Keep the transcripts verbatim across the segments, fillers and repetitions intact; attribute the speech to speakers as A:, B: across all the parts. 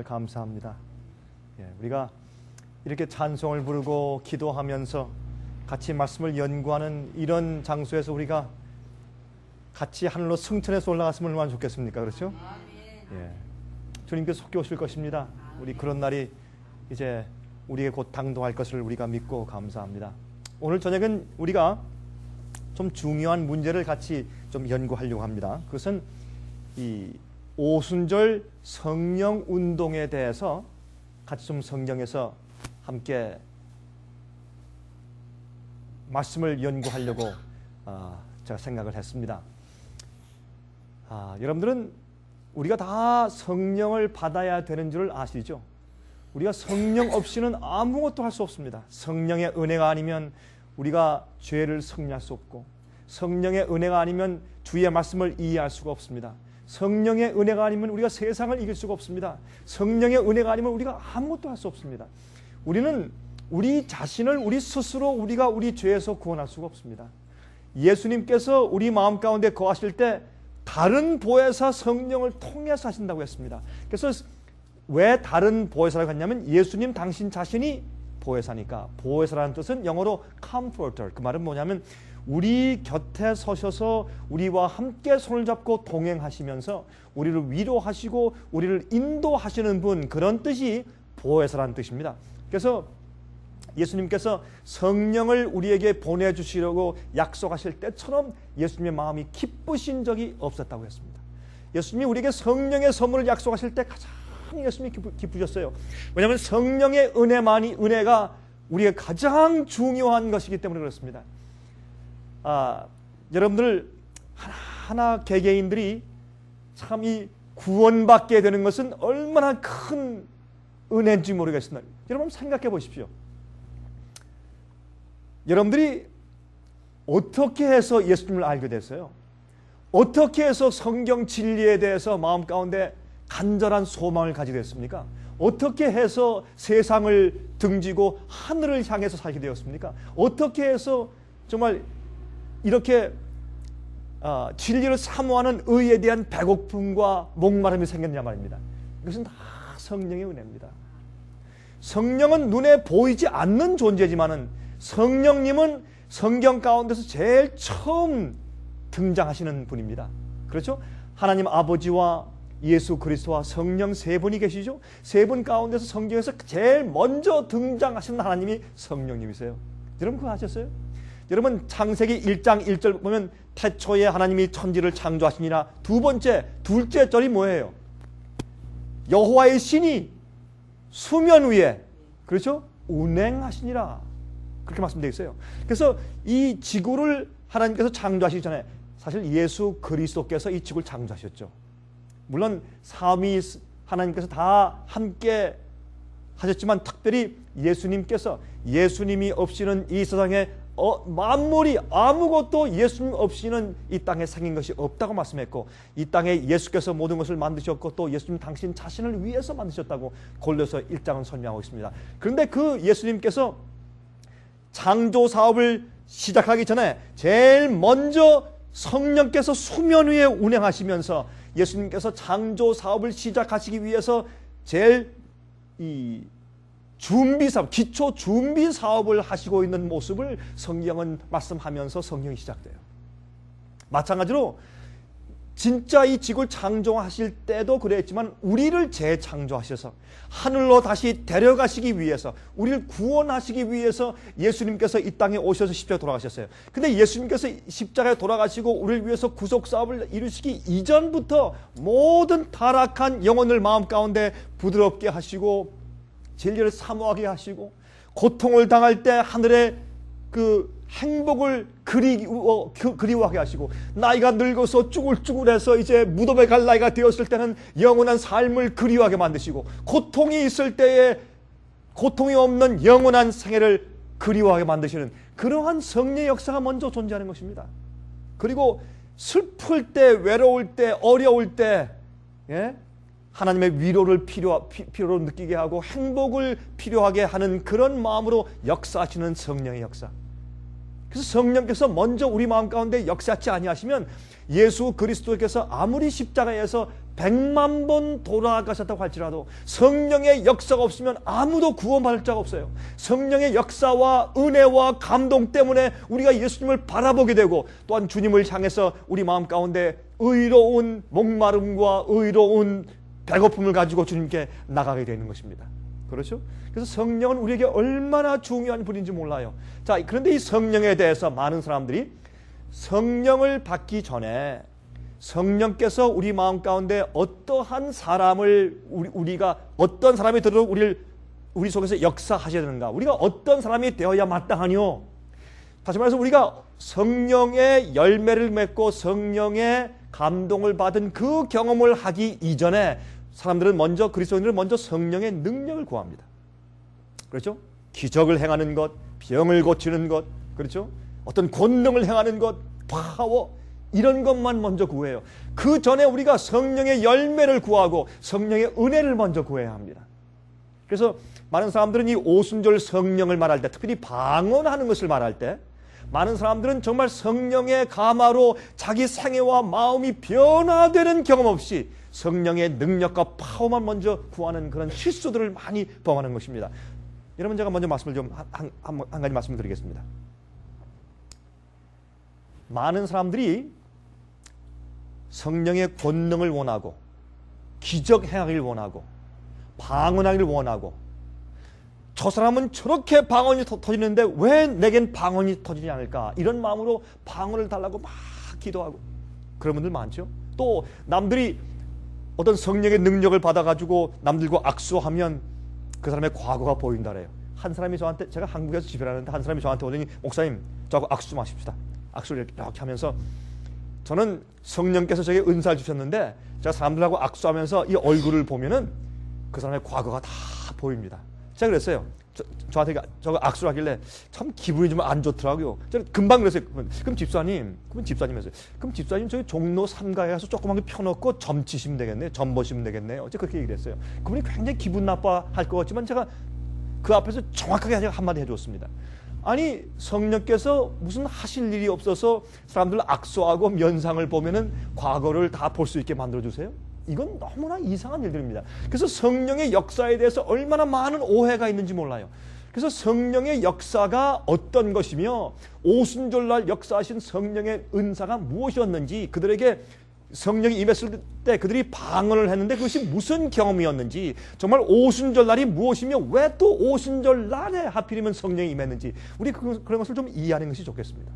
A: 감사합니다. 예, 우리가 이렇게 찬송을 부르고 기도하면서 같이 말씀을 연구하는 이런 장소에서 우리가 같이 하늘로 승천해서 올라갔으면 얼마나 좋겠습니까? 그렇죠? 예, 주님께서 속히 오실 것입니다. 우리 그런 날이 이제 우리에게 곧 당도할 것을 우리가 믿고 감사합니다. 오늘 저녁은 우리가 좀 중요한 문제를 같이 좀 연구하려고 합니다. 그것은 이 오순절 성령 운동에 대해서 같이 좀 성경에서 함께 말씀을 연구하려고 어, 제가 생각을 했습니다. 아, 여러분들은 우리가 다 성령을 받아야 되는 줄 아시죠? 우리가 성령 없이는 아무것도 할 수 없습니다. 성령의 은혜가 아니면 우리가 죄를 승리할 수 없고, 성령의 은혜가 아니면 주의 말씀을 이해할 수가 없습니다. 성령의 은혜가 아니면 우리가 세상을 이길 수가 없습니다. 성령의 은혜가 아니면 우리가 아무것도 할 수 없습니다. 우리는 우리 자신을 우리 스스로 우리가 우리 죄에서 구원할 수가 없습니다. 예수님께서 우리 마음 가운데 거하실 때 다른 보혜사 성령을 통해서 하신다고 했습니다. 그래서 왜 다른 보혜사라고 했냐면 예수님 당신 자신이 보혜사니까. 보혜사라는 뜻은 영어로 comforter. 그 말은 뭐냐면 우리 곁에 서셔서 우리와 함께 손을 잡고 동행하시면서 우리를 위로하시고 우리를 인도하시는 분, 그런 뜻이 보혜사라는 뜻입니다. 그래서 예수님께서 성령을 우리에게 보내주시려고 약속하실 때처럼 예수님의 마음이 기쁘신 적이 없었다고 했습니다. 예수님이 우리에게 성령의 선물을 약속하실 때 가장 예수님이 기쁘, 기쁘셨어요. 왜냐하면 성령의 은혜만이, 은혜가 우리의 가장 중요한 것이기 때문에 그렇습니다. 아, 여러분들 하나하나 개개인들이 참 이 구원받게 되는 것은 얼마나 큰 은혜인지 모르겠습니다. 여러분 생각해 보십시오. 여러분들이 어떻게 해서 예수님을 알게 됐어요? 어떻게 해서 성경 진리에 대해서 마음 가운데 간절한 소망을 가지게 됐습니까? 어떻게 해서 세상을 등지고 하늘을 향해서 살게 되었습니까? 어떻게 해서 정말 이렇게 어, 진리를 사모하는 의에 대한 배고픔과 목마름이 생겼냐 말입니다. 이것은 다 성령의 은혜입니다. 성령은 눈에 보이지 않는 존재지만은 성령님은 성경 가운데서 제일 처음 등장하시는 분입니다. 그렇죠? 하나님 아버지와 예수 그리스도와 성령 세 분이 계시죠? 세 분 가운데서 성경에서 제일 먼저 등장하시는 하나님이 성령님이세요. 여러분 그거 아셨어요? 여러분 창세기 일 장 일 절 보면 태초에 하나님이 천지를 창조하시니라. 두 번째, 둘째 절이 뭐예요? 여호와의 신이 수면 위에, 그렇죠? 운행하시니라. 그렇게 말씀되어 있어요. 그래서 이 지구를 하나님께서 창조하시기 전에 사실 예수 그리스도께서 이 지구를 창조하셨죠. 물론 삼위 하나님께서 다 함께 하셨지만 특별히 예수님께서, 예수님이 없이는 이 세상에 어, 만물이 아무것도 예수님 없이는 이 땅에 생긴 것이 없다고 말씀했고, 이 땅에 예수께서 모든 것을 만드셨고 또 예수님 당신 자신을 위해서 만드셨다고 골로새 일 장은 설명하고 있습니다. 그런데 그 예수님께서 창조 사업을 시작하기 전에 제일 먼저 성령께서 수면 위에 운행하시면서 예수님께서 창조 사업을 시작하시기 위해서 제일 이 준비 사업, 기초 준비 사업을 하시고 있는 모습을 성경은 말씀하면서 성경이 시작돼요. 마찬가지로 진짜 이 지구를 창조하실 때도 그랬지만 우리를 재창조하셔서 하늘로 다시 데려가시기 위해서, 우리를 구원하시기 위해서 예수님께서 이 땅에 오셔서 십자가에 돌아가셨어요. 근데 예수님께서 십자가에 돌아가시고 우리를 위해서 구속 사업을 이루시기 이전부터 모든 타락한 영혼을 마음 가운데 부드럽게 하시고 진리를 사모하게 하시고 고통을 당할 때 하늘의 그 행복을 그리워, 그리워하게 하시고 나이가 늙어서 쭈글쭈글해서 이제 무덤에 갈 나이가 되었을 때는 영원한 삶을 그리워하게 만드시고 고통이 있을 때에 고통이 없는 영원한 생애를 그리워하게 만드시는 그러한 성령의 역사가 먼저 존재하는 것입니다. 그리고 슬플 때, 외로울 때, 어려울 때 예? 하나님의 위로를 필요, 필요로 느끼게 하고 행복을 필요하게 하는 그런 마음으로 역사하시는 성령의 역사. 그래서 성령께서 먼저 우리 마음 가운데 역사하지 아니하시면 예수 그리스도께서 아무리 십자가에서 백만 번 돌아가셨다고 할지라도 성령의 역사가 없으면 아무도 구원받을 자가 없어요. 성령의 역사와 은혜와 감동 때문에 우리가 예수님을 바라보게 되고 또한 주님을 향해서 우리 마음 가운데 의로운 목마름과 의로운 배고픔을 가지고 주님께 나가게 되는 것입니다. 그렇죠? 그래서 성령은 우리에게 얼마나 중요한 분인지 몰라요. 자, 그런데 이 성령에 대해서 많은 사람들이 성령을 받기 전에 성령께서 우리 마음 가운데 어떠한 사람을 우리, 우리가 어떤 사람이 들도록 우리를 우리 속에서 역사하셔야 되는가? 우리가 어떤 사람이 되어야 마땅하뇨? 다시 말해서 우리가 성령의 열매를 맺고 성령의 감동을 받은 그 경험을 하기 이전에 사람들은 먼저 그리스도인들은 먼저 성령의 능력을 구합니다. 그렇죠? 기적을 행하는 것, 병을 고치는 것, 그렇죠? 어떤 권능을 행하는 것, 파워 이런 것만 먼저 구해요. 그 전에 우리가 성령의 열매를 구하고 성령의 은혜를 먼저 구해야 합니다. 그래서 많은 사람들은 이 오순절 성령을 말할 때, 특별히 방언하는 것을 말할 때 많은 사람들은 정말 성령의 감화로 자기 생애와 마음이 변화되는 경험 없이 성령의 능력과 파워만 먼저 구하는 그런 실수들을 많이 범하는 것입니다. 여러분, 제가 먼저 말씀을 좀 한, 한, 한 가지 말씀을 드리겠습니다. 많은 사람들이 성령의 권능을 원하고 기적 행하기를 원하고 방언하기를 원하고 저 사람은 저렇게 방언이 터, 터지는데 왜 내겐 방언이 터지지 않을까? 이런 마음으로 방언을 달라고 막 기도하고 그런 분들 많죠. 또 남들이 어떤 성령의 능력을 받아가지고 남들과 악수하면 그 사람의 과거가 보인다래요. 한 사람이 저한테, 제가 한국에서 집회를 하는데 한 사람이 저한테 오더니 목사님 저하고 악수 좀 하십시다. 악수를 이렇게 하면서 저는 성령께서 저에게 은사를 주셨는데 제가 사람들하고 악수하면서 이 얼굴을 보면은 그 사람의 과거가 다 보입니다. 제가 그랬어요. 저, 저한테 저거 악수를 하길래 참 기분이 좀 안 좋더라고요. 저는 금방 그랬어요. 그럼 집사님, 그럼 집사님이었어요. 그럼 집사님 저기 종로 삼가에 가서 조그맣게 펴놓고 점 치시면 되겠네요. 점 보시면 되겠네요. 어째 그렇게 얘기를 했어요. 그분이 굉장히 기분 나빠할 것 같지만 제가 그 앞에서 정확하게 한마디 해줬습니다. 아니, 성령께서 무슨 하실 일이 없어서 사람들 악수하고 면상을 보면은 과거를 다 볼 수 있게 만들어주세요? 이건 너무나 이상한 일들입니다. 그래서 성령의 역사에 대해서 얼마나 많은 오해가 있는지 몰라요. 그래서 성령의 역사가 어떤 것이며 오순절날 역사하신 성령의 은사가 무엇이었는지, 그들에게 성령이 임했을 때 그들이 방언을 했는데 그것이 무슨 경험이었는지, 정말 오순절날이 무엇이며 왜 또 오순절날에 하필이면 성령이 임했는지 우리 그, 그런 것을 좀 이해하는 것이 좋겠습니다.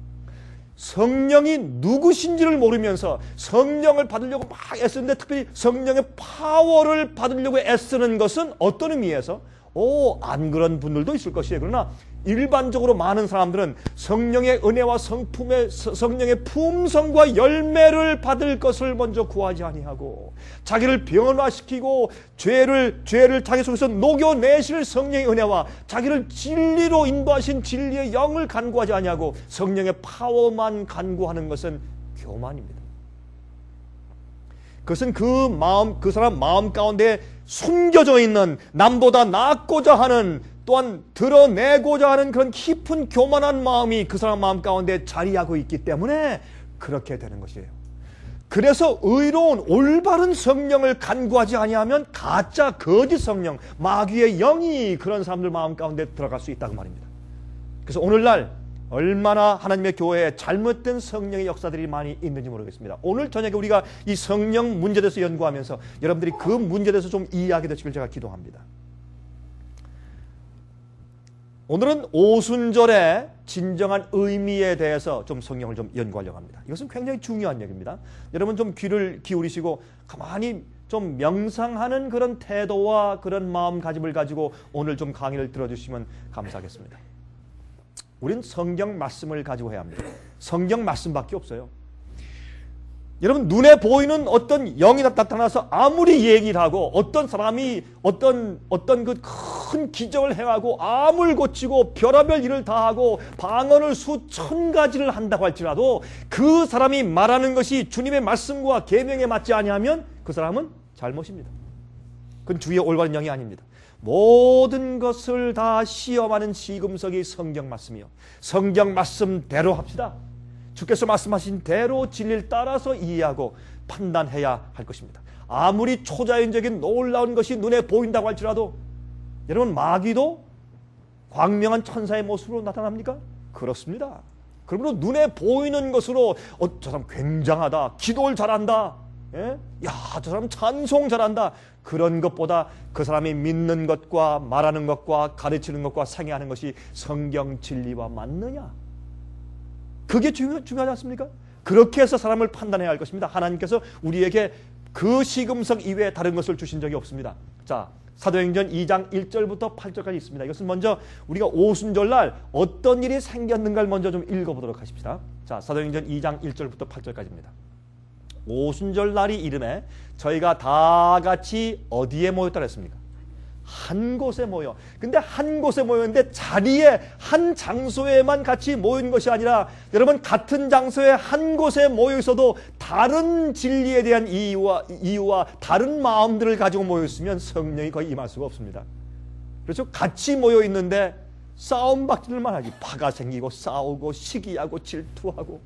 A: 성령이 누구신지를 모르면서 성령을 받으려고 막 애쓰는데 특별히 성령의 파워를 받으려고 애쓰는 것은 어떤 의미에서 오, 안 그런 분들도 있을 것이에요. 그러나 일반적으로 많은 사람들은 성령의 은혜와 성품의 성령의 품성과 열매를 받을 것을 먼저 구하지 아니하고 자기를 변화시키고 죄를 죄를 자기 속에서 녹여내실 성령의 은혜와 자기를 진리로 인도하신 진리의 영을 간구하지 아니하고 성령의 파워만 간구하는 것은 교만입니다. 그것은 그 마음, 그 사람 마음 가운데 숨겨져 있는 남보다 낫고자 하는, 또한 드러내고자 하는 그런 깊은 교만한 마음이 그 사람 마음 가운데 자리하고 있기 때문에 그렇게 되는 것이에요. 그래서 의로운 올바른 성령을 간구하지 아니하면 가짜 거짓 성령, 마귀의 영이 그런 사람들 마음 가운데 들어갈 수 있다고 말입니다. 그래서 오늘날 얼마나 하나님의 교회에 잘못된 성령의 역사들이 많이 있는지 모르겠습니다. 오늘 저녁에 우리가 이 성령 문제에 대해서 연구하면서 여러분들이 그 문제에 대해서 좀 이해하게 되시길 제가 기도합니다. 오늘은 오순절의 진정한 의미에 대해서 좀 성경을 좀 연구하려고 합니다. 이것은 굉장히 중요한 얘기입니다. 여러분 좀 귀를 기울이시고 가만히 좀 명상하는 그런 태도와 그런 마음가짐을 가지고 오늘 좀 강의를 들어주시면 감사하겠습니다. 우린 성경 말씀을 가지고 해야 합니다. 성경 말씀밖에 없어요. 여러분, 눈에 보이는 어떤 영이 나타나서 아무리 얘기를 하고 어떤 사람이 어떤 어떤 그 큰 기적을 행하고 암을 고치고 별의별 일을 다 하고 방언을 수천 가지를 한다고 할지라도 그 사람이 말하는 것이 주님의 말씀과 계명에 맞지 아니하면 그 사람은 잘못입니다. 그건 주의 올바른 영이 아닙니다. 모든 것을 다 시험하는 시금석이 성경 말씀이요. 성경 말씀대로 합시다. 주께서 말씀하신 대로 진리를 따라서 이해하고 판단해야 할 것입니다. 아무리 초자연적인 놀라운 것이 눈에 보인다고 할지라도 여러분, 마귀도 광명한 천사의 모습으로 나타납니까? 그렇습니다. 그러므로 눈에 보이는 것으로 어, 저 사람 굉장하다, 기도를 잘한다, 예? 야, 저 사람 찬송 잘한다, 그런 것보다 그 사람이 믿는 것과 말하는 것과 가르치는 것과 상의하는 것이 성경 진리와 맞느냐, 그게 중요, 중요하지 않습니까? 그렇게 해서 사람을 판단해야 할 것입니다. 하나님께서 우리에게 그 시금석 이외에 다른 것을 주신 적이 없습니다. 자, 사도행전 이 장 일 절부터 팔 절까지 있습니다. 이것은 먼저 우리가 오순절날 어떤 일이 생겼는가를 먼저 좀 읽어보도록 하십시다. 자, 사도행전 이 장 일 절부터 팔 절까지입니다. 오순절날이 이름에 저희가 다 같이 어디에 모였다 그랬습니까? 한 곳에 모여. 근데 한 곳에 모였는데 자리에 한 장소에만 같이 모인 것이 아니라 여러분, 같은 장소에 한 곳에 모여 있어도 다른 진리에 대한 이유와, 이유와 다른 마음들을 가지고 모여 있으면 성령이 거의 임할 수가 없습니다. 그렇죠? 같이 모여 있는데 싸움박질만 하지, 파가 생기고 싸우고 시기하고 질투하고,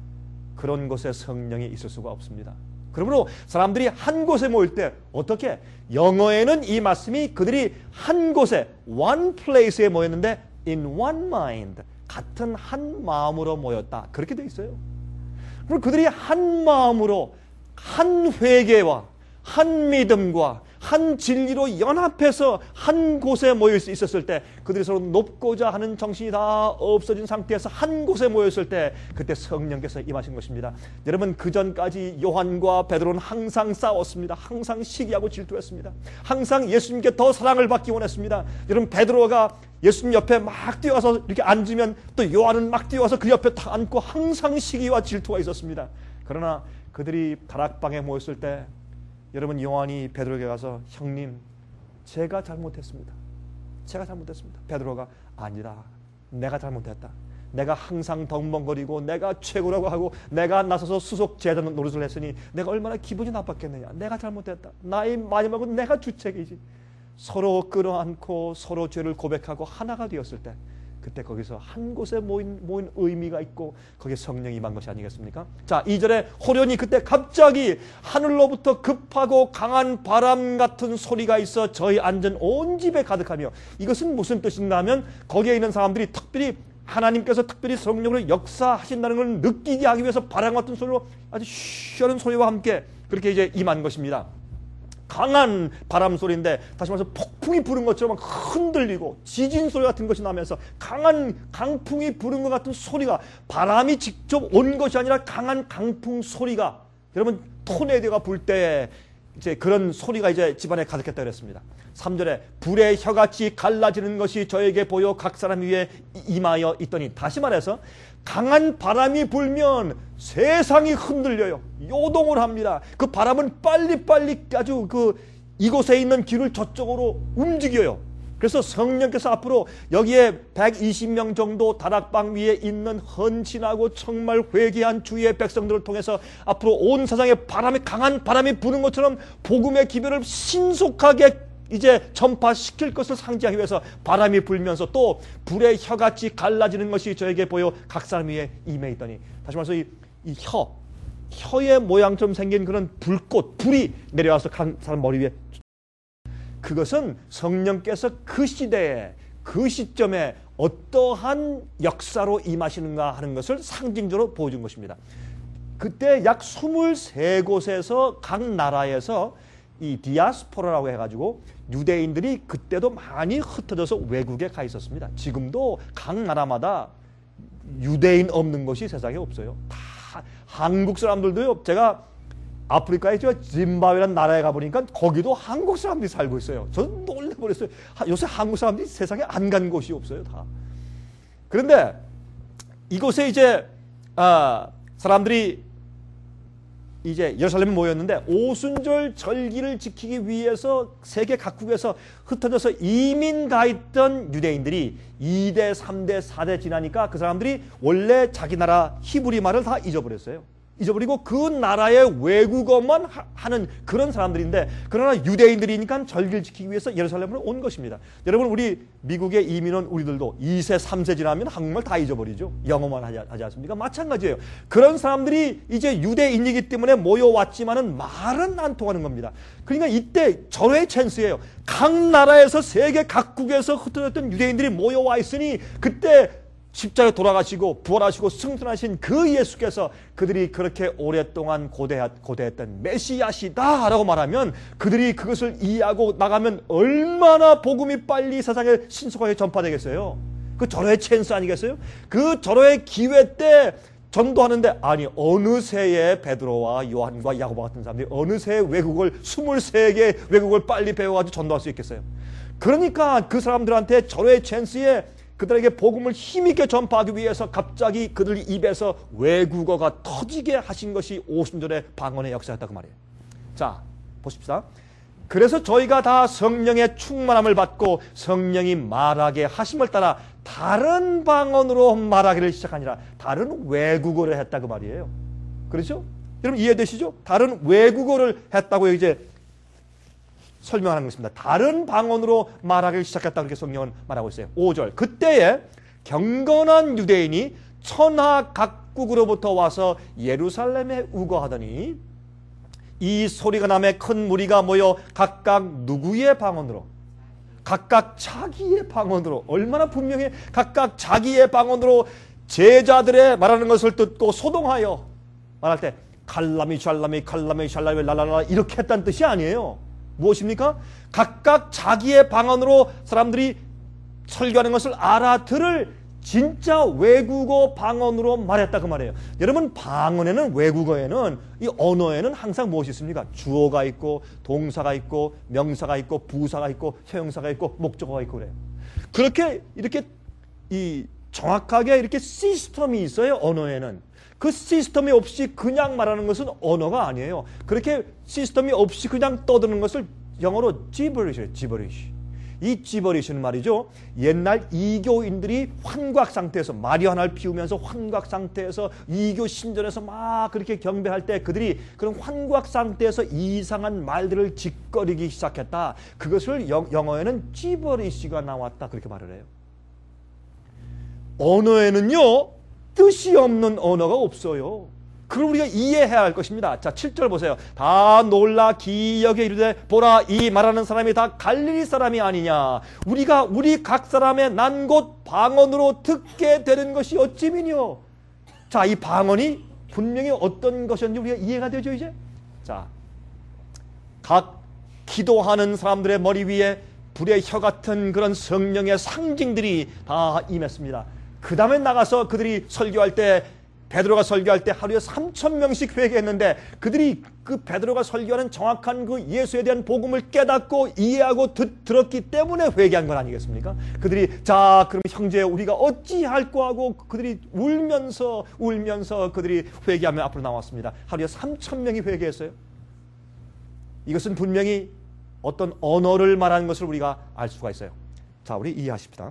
A: 그런 곳에 성령이 있을 수가 없습니다. 그러므로 사람들이 한 곳에 모일 때 어떻게? 영어에는 이 말씀이 그들이 한 곳에, one place에 모였는데 in one mind, 같은 한 마음으로 모였다, 그렇게 돼 있어요. 그리고 그들이 한 마음으로 한 회개와 한 믿음과 한 진리로 연합해서 한 곳에 모여 있었을 때, 그들이 서로 높고자 하는 정신이 다 없어진 상태에서 한 곳에 모였을 때, 그때 성령께서 임하신 것입니다. 여러분, 그 전까지 요한과 베드로는 항상 싸웠습니다. 항상 시기하고 질투했습니다. 항상 예수님께 더 사랑을 받기 원했습니다. 여러분, 베드로가 예수님 옆에 막 뛰어와서 이렇게 앉으면 또 요한은 막 뛰어와서 그 옆에 다 앉고 항상 시기와 질투가 있었습니다. 그러나 그들이 다락방에 모였을 때, 여러분, 요한이 베드로에게 가서 형님, 제가 잘못했습니다. 제가 잘못했습니다. 베드로가 아니라 내가 잘못했다. 내가 항상 덩벙거리고 내가 최고라고 하고 내가 나서서 수속 제단 노릇을 했으니 내가 얼마나 기분이 나빴겠느냐. 내가 잘못했다. 나의 마지막은 내가 주책이지. 서로 끌어안고 서로 죄를 고백하고 하나가 되었을 때, 그때 거기서 한 곳에 모인, 모인 의미가 있고 거기에 성령이 임한 것이 아니겠습니까? 자, 이 절에 호련히 그때 갑자기 하늘로부터 급하고 강한 바람 같은 소리가 있어 저희 앉은 온 집에 가득하며, 이것은 무슨 뜻인가 하면 거기에 있는 사람들이 특별히 하나님께서 특별히 성령으로 역사하신다는 걸 느끼게 하기 위해서 바람 같은 소리로 아주 쉬는 소리와 함께 그렇게 이제 임한 것입니다. 강한 바람 소리인데, 다시 말해서 폭풍이 부는 것처럼 흔들리고 지진 소리 같은 것이 나면서 강한 강풍이 부는 것 같은 소리가, 바람이 직접 온 것이 아니라 강한 강풍 소리가, 여러분, 토네이도가 불 때 이제 그런 소리가 이제 집안에 가득했다 그랬습니다. 삼 절에 불의 혀같이 갈라지는 것이 저에게 보여 각 사람 위에 임하여 있더니, 다시 말해서 강한 바람이 불면 세상이 흔들려요. 요동을 합니다. 그 바람은 빨리빨리 아주 그 이곳에 있는 길을 저쪽으로 움직여요. 그래서 성령께서 앞으로 여기에 백이십 명 정도 다락방 위에 있는 헌신하고 정말 회개한 주의 백성들을 통해서 앞으로 온 세상에 바람이, 강한 바람이 부는 것처럼 복음의 기별을 신속하게 이제 전파시킬 것을 상징하기 위해서 바람이 불면서 또 불의 혀같이 갈라지는 것이 저에게 보여 각 사람 위에 임해 있더니, 다시 말해서 이, 이 혀, 혀의 모양처럼 생긴 그런 불꽃, 불이 내려와서 각 사람 머리 위에, 그것은 성령께서 그 시대에 그 시점에 어떠한 역사로 임하시는가 하는 것을 상징적으로 보여준 것입니다. 그때 약 스물세 곳에서 각 나라에서 이 디아스포라라고 해가지고 유대인들이 그때도 많이 흩어져서 외국에 가 있었습니다. 지금도 각 나라마다 유대인 없는 곳이 세상에 없어요. 다 한국 사람들도요. 제가 아프리카에 저 짐바브웨라는 나라에 가보니까 거기도 한국 사람들이 살고 있어요. 저는 놀래버렸어요. 요새 한국 사람들이 세상에 안 간 곳이 없어요. 다. 그런데 이곳에 이제 아, 사람들이 이제 예루살렘에 모였는데, 오순절 절기를 지키기 위해서 세계 각국에서 흩어져서 이민 가 있던 유대인들이 이 대, 삼 대, 사 대 지나니까 그 사람들이 원래 자기 나라 히브리 말을 다 잊어버렸어요. 잊어버리고 그 나라의 외국어만 하, 하는 그런 사람들인데, 그러나 유대인들이니까 절기를 지키기 위해서 예루살렘으로 온 것입니다. 여러분, 우리 미국에 이민 온 우리들도 이 세, 삼 세 지나면 한국말 다 잊어버리죠. 영어만 하지, 하지 않습니까? 마찬가지예요. 그런 사람들이 이제 유대인이기 때문에 모여왔지만은 말은 안 통하는 겁니다. 그러니까 이때 절호의 찬스예요. 각 나라에서 세계 각국에서 흩어졌던 유대인들이 모여와 있으니, 그때 십자가에 돌아가시고 부활하시고 승천하신 그 예수께서 그들이 그렇게 오랫동안 고대했, 고대했던 메시아시다 라고 말하면, 그들이 그것을 이해하고 나가면 얼마나 복음이 빨리 세상에 신속하게 전파되겠어요. 그 절호의 찬스 아니겠어요? 그 절호의 기회 때 전도하는데, 아니 어느 새에 베드로와 요한과 야고보 같은 사람들이 어느 새에 외국을 스물세 개 외국을 빨리 배워가지고 전도할 수 있겠어요? 그러니까 그 사람들한테 절호의 찬스에 그들에게 복음을 힘있게 전파하기 위해서 갑자기 그들 입에서 외국어가 터지게 하신 것이 오순절의 방언의 역사였다고 말이에요. 자, 보십시다. 그래서 저희가 다 성령의 충만함을 받고 성령이 말하게 하심을 따라 다른 방언으로 말하기를 시작하니라. 다른 외국어를 했다고 말이에요. 그렇죠? 여러분 이해되시죠? 다른 외국어를 했다고 이제 설명하는 것입니다. 다른 방언으로 말하기 시작했다, 그렇게 성경은 말하고 있어요. 오 절. 그때에 경건한 유대인이 천하 각국으로부터 와서 예루살렘에 우거하더니 이 소리가 나매 큰 무리가 모여 각각 누구의 방언으로, 각각 자기의 방언으로, 얼마나 분명히 각각 자기의 방언으로 제자들의 말하는 것을 듣고 소동하여 말할 때 칼라미 샬라미 칼라미 샬라미 랄랄라 이렇게 했다는 뜻이 아니에요. 무엇입니까? 각각 자기의 방언으로 사람들이 설교하는 것을 알아들을 진짜 외국어 방언으로 말했다 그 말이에요. 여러분, 방언에는, 외국어에는, 이 언어에는 항상 무엇이 있습니까? 주어가 있고 동사가 있고 명사가 있고 부사가 있고 형용사가 있고 목적어가 있고 그래요. 그렇게 이렇게 이 정확하게 이렇게 시스템이 있어요. 언어에는. 그 시스템이 없이 그냥 말하는 것은 언어가 아니에요. 그렇게 시스템이 없이 그냥 떠드는 것을 영어로 gibberish, gibberish. 이 gibberish는 말이죠, 옛날 이교인들이 환각 상태에서, 말이 하나를 피우면서 환각 상태에서 이교 신전에서 막 그렇게 경배할 때 그들이 그런 환각 상태에서 이상한 말들을 짓거리기 시작했다. 그것을 영, 영어에는 gibberish가 나왔다, 그렇게 말을 해요. 언어에는요, 뜻이 없는 언어가 없어요. 그걸 우리가 이해해야 할 것입니다. 자, 칠 절 보세요. 다 놀라 기이하게 이르되 보라, 이 말하는 사람이 다 갈릴리 사람이 아니냐. 우리가 우리 각 사람의 난 곳 방언으로 듣게 되는 것이 어찌미뇨. 자, 이 방언이 분명히 어떤 것이었는지 우리가 이해가 되죠 이제. 자, 각 기도하는 사람들의 머리 위에 불의 혀 같은 그런 성령의 상징들이 다 임했습니다. 그 다음에 나가서 그들이 설교할 때, 베드로가 설교할 때 하루에 삼천 명씩 회개했는데, 그들이 그 베드로가 설교하는 정확한 그 예수에 대한 복음을 깨닫고 이해하고 듣, 들었기 때문에 회개한 건 아니겠습니까? 그들이 자 그럼 형제 우리가 어찌할꼬 하고 그들이 울면서 울면서 그들이 회개하며 앞으로 나왔습니다. 하루에 삼천 명이 회개했어요. 이것은 분명히 어떤 언어를 말하는 것을 우리가 알 수가 있어요. 자, 우리 이해하십시다.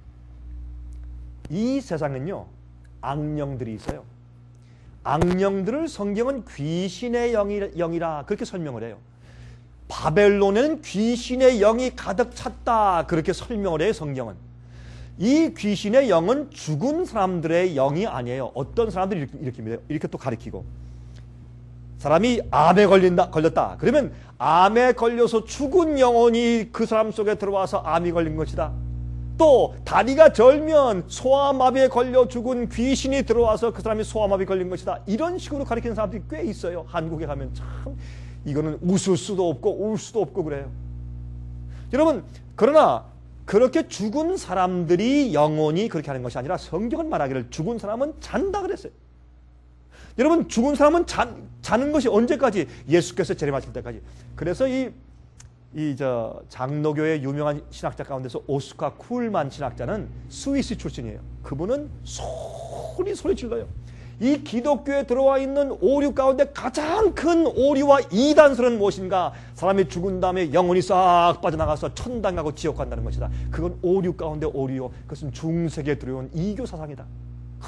A: 이 세상은요, 악령들이 있어요. 악령들을 성경은 귀신의 영이라 그렇게 설명을 해요. 바벨론에는 귀신의 영이 가득 찼다, 그렇게 설명을 해요. 성경은. 이 귀신의 영은 죽은 사람들의 영이 아니에요. 어떤 사람들이 이렇게, 이렇게 또 가리키고, 사람이 암에 걸린다, 걸렸다. 그러면 암에 걸려서 죽은 영혼이 그 사람 속에 들어와서 암이 걸린 것이다. 또 다리가 절면 소아마비에 걸려 죽은 귀신이 들어와서 그 사람이 소아마비 걸린 것이다. 이런 식으로 가리키는 사람들이 꽤 있어요. 한국에 가면 참 이거는 웃을 수도 없고 울 수도 없고 그래요. 여러분, 그러나 그렇게 죽은 사람들이 영혼이 그렇게 하는 것이 아니라 성경은 말하기를 죽은 사람은 잔다 그랬어요. 여러분, 죽은 사람은 잔, 자는 것이 언제까지? 예수께서 재림하실 때까지. 그래서 이 이 저 장로교의 유명한 신학자 가운데서 오스카 쿨만 신학자는 스위스 출신이에요. 그분은 소리 소리 질러요. 이 기독교에 들어와 있는 오류 가운데 가장 큰 오류와 이단설은 무엇인가? 사람이 죽은 다음에 영혼이 싹 빠져나가서 천당 가고 지옥 간다는 것이다. 그건 오류 가운데 오류요. 그것은 중세기에 들어온 이교 사상이다. 그렇게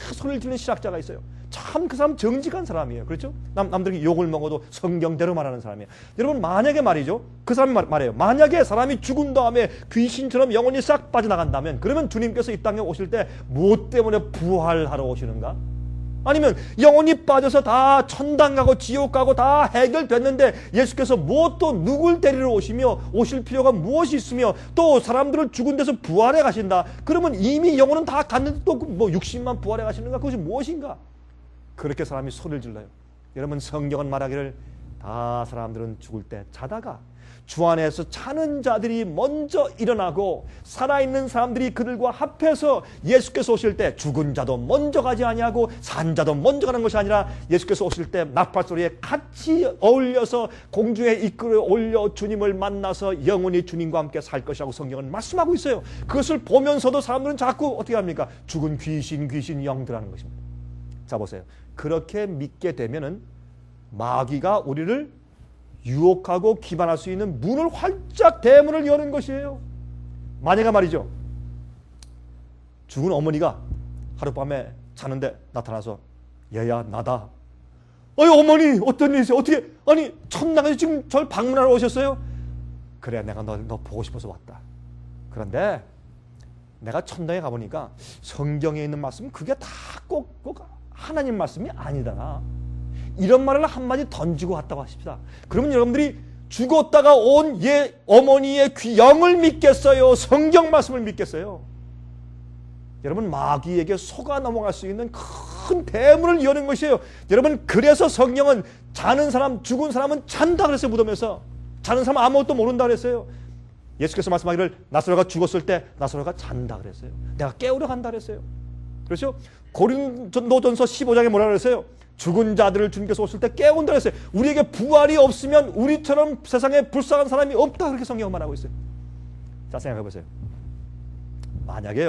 A: 소리를 지르는 신학자가 있어요. 참 그 사람 정직한 사람이에요. 그렇죠? 남, 남들에게 욕을 먹어도 성경대로 말하는 사람이에요. 여러분 만약에 말이죠. 그 사람이 말, 말해요. 만약에 사람이 죽은 다음에 귀신처럼 영혼이 싹 빠져나간다면 그러면 주님께서 이 땅에 오실 때 무엇 때문에 부활하러 오시는가? 아니면 영혼이 빠져서 다 천당 가고 지옥 가고 다 해결됐는데 예수께서 무엇 또 누굴 데리러 오시며 오실 필요가 무엇이 있으며 또 사람들을 죽은 데서 부활해 가신다. 그러면 이미 영혼은 다 갔는데 또 뭐 육신만 부활해 가시는가? 그것이 무엇인가? 그렇게 사람이 소리를 질러요. 여러분 성경은 말하기를 다 사람들은 죽을 때 자다가 주 안에서 자는 자들이 먼저 일어나고 살아있는 사람들이 그들과 합해서 예수께서 오실 때 죽은 자도 먼저 가지 아니하고 산 자도 먼저 가는 것이 아니라 예수께서 오실 때 나팔소리에 같이 어울려서 공중에 이끌어 올려 주님을 만나서 영원히 주님과 함께 살 것이라고 성경은 말씀하고 있어요. 그것을 보면서도 사람들은 자꾸 어떻게 합니까? 죽은 귀신 귀신 영들하는 것입니다. 자 보세요. 그렇게 믿게 되면은 마귀가 우리를 유혹하고 기만할 수 있는 문을 활짝 대문을 여는 것이에요. 만약에 말이죠. 죽은 어머니가 하룻밤에 자는데 나타나서 얘야 나다. 어이 어머니 어떤 일이세요? 어떻게 아니 천당에서 지금 절 방문하러 오셨어요? 그래 내가 너, 너 보고 싶어서 왔다. 그런데 내가 천당에 가보니까 성경에 있는 말씀은 그게 다 꼭 꼭 하나님 말씀이 아니다. 이런 말을 한마디 던지고 갔다고 하십시다. 그러면 여러분들이 죽었다가 온 예 어머니의 귀 영을 믿겠어요? 성경 말씀을 믿겠어요? 여러분 마귀에게 속아 넘어갈 수 있는 큰 대문을 여는 것이에요. 여러분 그래서 성경은 자는 사람 죽은 사람은 잔다 그랬어요. 무덤에서 자는 사람은 아무것도 모른다 그랬어요. 예수께서 말씀하기를 나사로가 죽었을 때 나사로가 잔다 그랬어요. 내가 깨우러 간다 그랬어요. 그렇죠? 고린도전서 십오 장에 뭐라 그랬어요? 죽은 자들을 주님께서 오실 때 깨운다 그랬어요. 우리에게 부활이 없으면 우리처럼 세상에 불쌍한 사람이 없다 그렇게 성경은 말하고 있어요. 자 생각해 보세요. 만약에요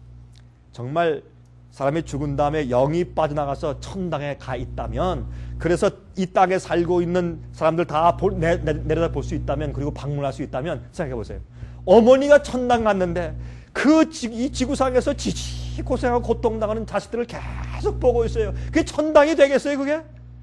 A: 정말 사람이 죽은 다음에 영이 빠져나가서 천당에 가 있다면 그래서 이 땅에 살고 있는 사람들 다 볼, 내, 내, 내려다 볼 수 있다면 그리고 방문할 수 있다면 생각해 보세요. 어머니가 천당 갔는데 그 지, 이 지구상에서 지지 고생하고 고통당하는 자식들을 계속 보고 있어요. 그게 천당이 되겠어요 그게?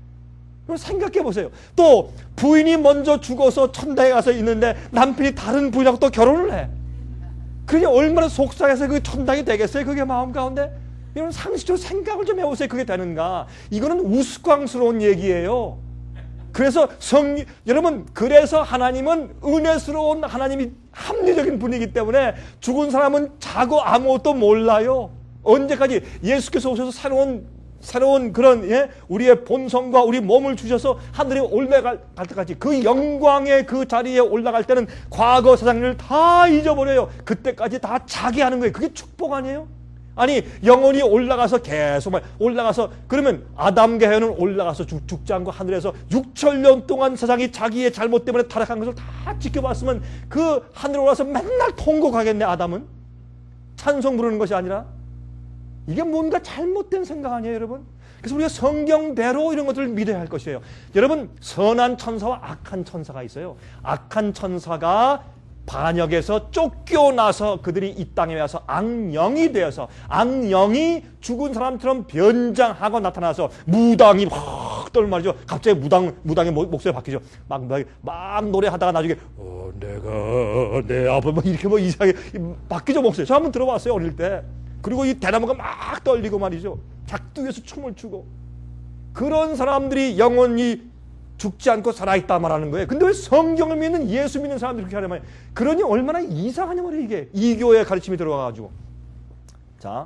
A: 그럼 생각해 보세요. 또 부인이 먼저 죽어서 천당에 가서 있는데 남편이 다른 부인하고 또 결혼을 해. 그게 얼마나 속상해서 그게 천당이 되겠어요 그게 마음 가운데? 이런 상식적으로 생각을 좀 해보세요. 그게 되는가? 이거는 우스꽝스러운 얘기예요. 그래서 성 여러분 그래서 하나님은 은혜스러운 하나님이 합리적인 분이기 때문에 죽은 사람은 자고 아무것도 몰라요. 언제까지 예수께서 오셔서 새로운 새로운 그런 예? 우리의 본성과 우리 몸을 주셔서 하늘에 올라갈 때까지 그 영광의 그 자리에 올라갈 때는 과거 세상을 다 잊어버려요. 그때까지 다 자기 하는 거예요. 그게 축복 아니에요? 아니 영혼이 올라가서 계속 올라가서 그러면 아담계회는 올라가서 죽, 죽지 않고 하늘에서 육천 년 동안 세상이 자기의 잘못 때문에 타락한 것을 다 지켜봤으면 그 하늘에 올라가서 맨날 통곡하겠네. 아담은 찬송 부르는 것이 아니라 이게 뭔가 잘못된 생각 아니에요 여러분? 그래서 우리가 성경대로 이런 것들을 믿어야 할 것이에요. 여러분 선한 천사와 악한 천사가 있어요. 악한 천사가 반역에서 쫓겨나서 그들이 이 땅에 와서 악령이 되어서 악령이 죽은 사람처럼 변장하고 나타나서 무당이 확 떨말이죠. 갑자기 무당, 무당의 목소리가 바뀌죠. 막, 막, 막 노래하다가 나중에 어, 내가 내 아버 뭐 이렇게 뭐 이상하게 바뀌죠 목소리. 저 한번 들어봤어요 어릴 때. 그리고 이 대나무가 막 떨리고 말이죠. 작두에서 춤을 추고 그런 사람들이 영원히 죽지 않고 살아있다 말하는 거예요. 근데 왜 성경을 믿는 예수 믿는 사람들이 그렇게 하냐면 그러니 얼마나 이상하냐 말이에요 이게. 이교의 가르침이 들어가가지고. 자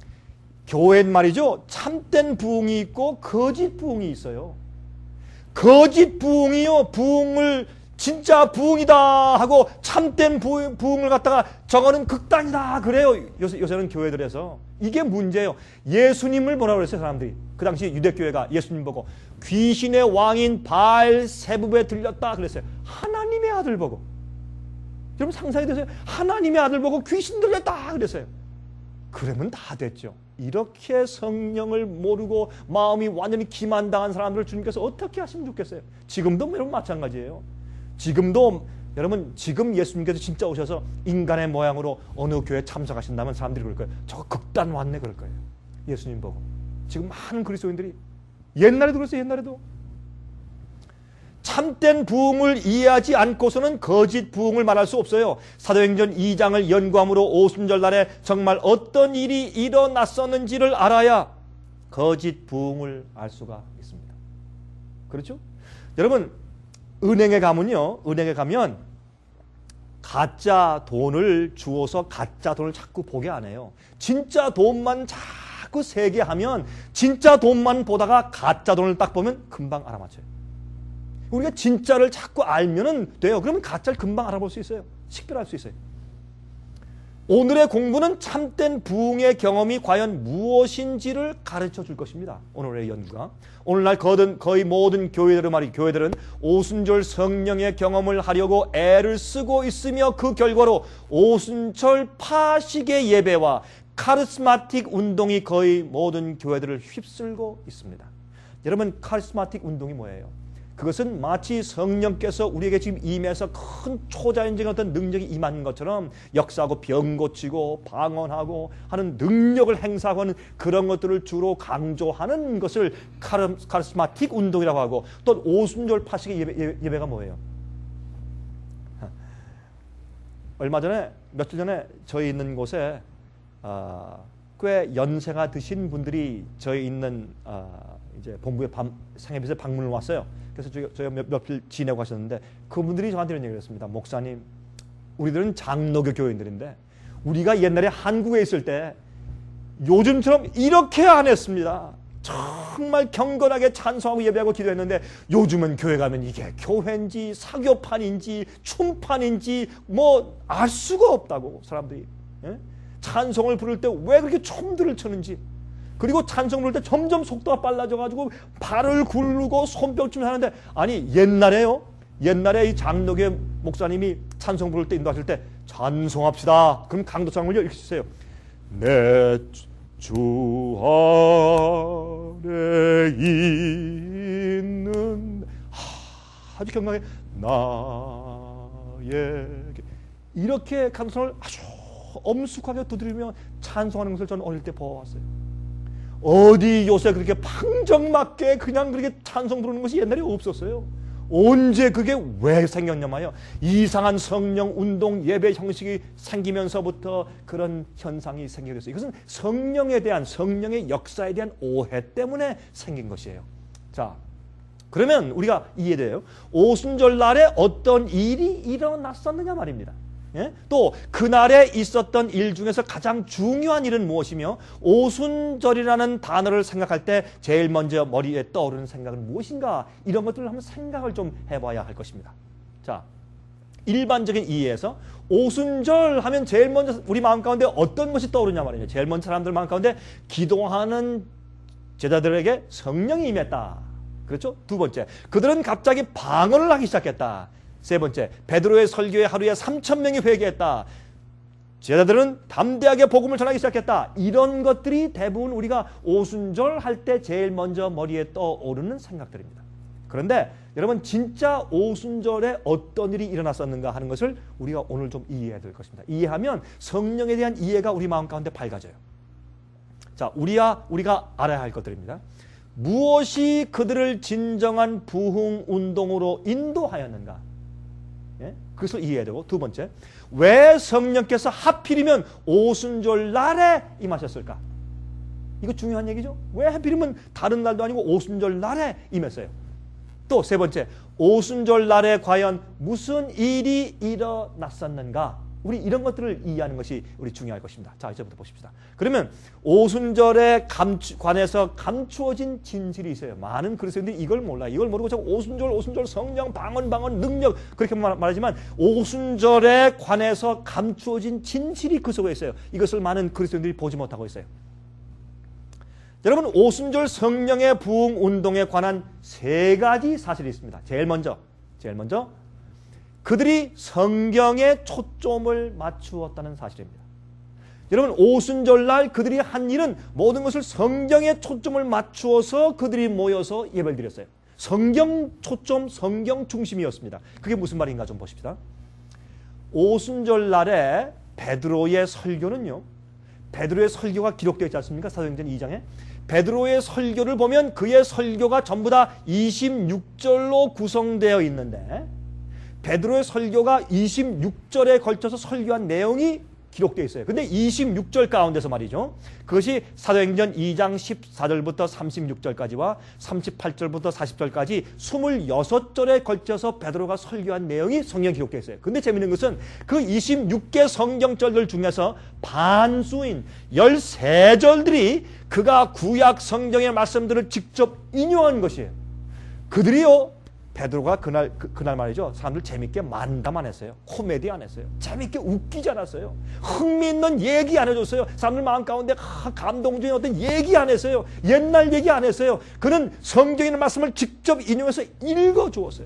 A: 교회는 말이죠. 참된 부흥이 있고 거짓 부흥이 있어요. 거짓 부흥이요. 부흥을 진짜 부흥이다 하고 참된 부흥, 부흥을 갖다가 저거는 극단이다 그래요. 요새, 요새는 교회들에서. 이게 문제예요. 예수님을 뭐라고 그랬어요 사람들이. 그 당시 유대교회가 예수님 보고 귀신의 왕인 바알세부에 들렸다 그랬어요. 하나님의 아들 보고. 여러분 상상이 되세요? 하나님의 아들 보고 귀신 들렸다 그랬어요. 그러면 다 됐죠. 이렇게 성령을 모르고 마음이 완전히 기만당한 사람들을 주님께서 어떻게 하시면 좋겠어요? 지금도 여러분 마찬가지예요. 지금도 여러분 지금 예수님께서 진짜 오셔서 인간의 모양으로 어느 교회에 참석하신다면 사람들이 그럴 거예요. 저거 극단 왔네 그럴 거예요. 예수님 보고. 지금 많은 그리스도인들이 옛날에도 그랬어요. 옛날에도. 참된 부흥을 이해하지 않고서는 거짓 부흥을 말할 수 없어요. 사도행전 이 장을 연구함으로 오순절 날에 정말 어떤 일이 일어났었는지를 알아야 거짓 부흥을 알 수가 있습니다. 그렇죠? 여러분, 은행에 가면요. 은행에 가면 가짜 돈을 주어서 가짜 돈을 자꾸 보게 안 해요. 진짜 돈만 자꾸 세게 하면 진짜 돈만 보다가 가짜 돈을 딱 보면 금방 알아맞혀요. 우리가 진짜를 자꾸 알면은 돼요. 그러면 가짜를 금방 알아볼 수 있어요. 식별할 수 있어요. 오늘의 공부는 참된 부흥의 경험이 과연 무엇인지를 가르쳐 줄 것입니다. 오늘의 연구가. 오늘날 거의 모든 교회들은 말이 교회들은 오순절 성령의 경험을 하려고 애를 쓰고 있으며 그 결과로 오순절 파식의 예배와 카리스마틱 운동이 거의 모든 교회들을 휩쓸고 있습니다. 여러분, 카리스마틱 운동이 뭐예요? 그것은 마치 성령께서 우리에게 지금 임해서 큰 초자연적인 어떤 능력이 임하는 것처럼 역사하고 병 고치고 방언하고 하는 능력을 행사하고 하는 그런 것들을 주로 강조하는 것을 카리스마틱 운동이라고 하고, 또 오순절 파식의 예배, 예배가 뭐예요? 얼마 전에, 며칠 전에 저희 있는 곳에 어, 꽤 연세가 드신 분들이 저희 있는 어, 이제 본부에 상해비서 방문을 왔어요. 그래서 저희가 몇, 며칠 지내고 가셨는데 그분들이 저한테 이런 얘기를 했습니다. 목사님, 우리들은 장로교 교인들인데 우리가 옛날에 한국에 있을 때 요즘처럼 이렇게 안 했습니다. 정말 경건하게 찬송하고 예배하고 기도했는데 요즘은 교회 가면 이게 교회인지 사교판인지 춤판인지 뭐 알 수가 없다고 사람들이. 예? 찬송을 부를 때 왜 그렇게 춤들을 추는지, 그리고 찬송 부를 때 점점 속도가 빨라져가지고 발을 굴르고 손뼉춤을 하는데, 아니 옛날에요, 옛날에 이 장로교 목사님이 찬송 부를 때 인도하실 때 찬송합시다. 그럼 강도창을요 이렇게 쓰세요. 내 주 아래 있는 아주 경건하게 나에게 이렇게 강도창을 아주 엄숙하게 두드리며 찬송하는 것을 저는 어릴 때 보아왔어요. 어디 요새 그렇게 방정맞게 그냥 그렇게 찬송 부르는 것이 옛날에 없었어요. 언제 그게 왜 생겼냐마요. 이상한 성령 운동 예배 형식이 생기면서부터 그런 현상이 생기게 됐어요. 이것은 성령에 대한, 성령의 역사에 대한 오해 때문에 생긴 것이에요. 자, 그러면 우리가 이해돼요. 오순절 날에 어떤 일이 일어났었느냐 말입니다. 예? 또 그날에 있었던 일 중에서 가장 중요한 일은 무엇이며, 오순절이라는 단어를 생각할 때 제일 먼저 머리에 떠오르는 생각은 무엇인가, 이런 것들을 한번 생각을 좀 해봐야 할 것입니다. 자, 일반적인 이해에서 오순절 하면 제일 먼저 우리 마음 가운데 어떤 것이 떠오르냐 말이에요. 제일 먼저 사람들 마음 가운데 기도하는 제자들에게 성령이 임했다. 그렇죠? 두 번째, 그들은 갑자기 방언을 하기 시작했다. 세 번째, 베드로의 설교에 하루에 삼천 명이 회개했다. 제자들은 담대하게 복음을 전하기 시작했다. 이런 것들이 대부분 우리가 오순절 할 때 제일 먼저 머리에 떠오르는 생각들입니다. 그런데 여러분, 진짜 오순절에 어떤 일이 일어났었는가 하는 것을 우리가 오늘 좀 이해해야 될 것입니다. 이해하면 성령에 대한 이해가 우리 마음 가운데 밝아져요. 자, 우리야 우리가 알아야 할 것들입니다. 무엇이 그들을 진정한 부흥 운동으로 인도하였는가? 예? 그것을 이해해야 되고, 두 번째, 왜 성령께서 하필이면 오순절 날에 임하셨을까? 이거 중요한 얘기죠. 왜 하필이면 다른 날도 아니고 오순절 날에 임했어요? 또 세 번째, 오순절 날에 과연 무슨 일이 일어났었는가? 우리 이런 것들을 이해하는 것이 우리 중요할 것입니다. 자, 이제부터 보십시다. 그러면 오순절에 감추, 관해서 감추어진 진실이 있어요. 많은 그리스도인들이 이걸 몰라요. 이걸 모르고 자꾸 오순절, 오순절, 성령, 방언, 방언, 능력 그렇게 말하지만 오순절에 관해서 감추어진 진실이 그 속에 있어요. 이것을 많은 그리스도인들이 보지 못하고 있어요. 여러분, 오순절 성령의 부흥 운동에 관한 세 가지 사실이 있습니다. 제일 먼저, 제일 먼저 그들이 성경에 초점을 맞추었다는 사실입니다. 여러분, 오순절날 그들이 한 일은 모든 것을 성경에 초점을 맞추어서 그들이 모여서 예배를 드렸어요. 성경 초점, 성경 중심이었습니다. 그게 무슨 말인가 좀 보십시다. 오순절날에 베드로의 설교는요, 베드로의 설교가 기록되어 있지 않습니까? 사도행전 이 장에. 베드로의 설교를 보면 그의 설교가 전부 다 이십육 절로 구성되어 있는데 베드로의 설교가 이십육 절에 걸쳐서 설교한 내용이 기록되어 있어요. 근데 이십육 절 가운데서 말이죠. 그것이 사도행전 이 장 십사 절부터 삼십육 절까지와 삼십팔 절부터 사십 절까지 이십육 절에 걸쳐서 베드로가 설교한 내용이 성경에 기록되어 있어요. 근데 재미있는 것은 그 이십육 개 성경절들 중에서 반수인 십삼 절들이 그가 구약 성경의 말씀들을 직접 인용한 것이에요. 그들이요, 베드로가 그날, 그, 그날 말이죠. 사람들 재밌게 만담 안 했어요. 코미디 안 했어요. 재밌게 웃기지 않았어요. 흥미있는 얘기 안 해줬어요. 사람들 마음 가운데 아, 감동적인 어떤 얘기 안 했어요. 옛날 얘기 안 했어요. 그는 성경에 있는 말씀을 직접 인용해서 읽어주었어요.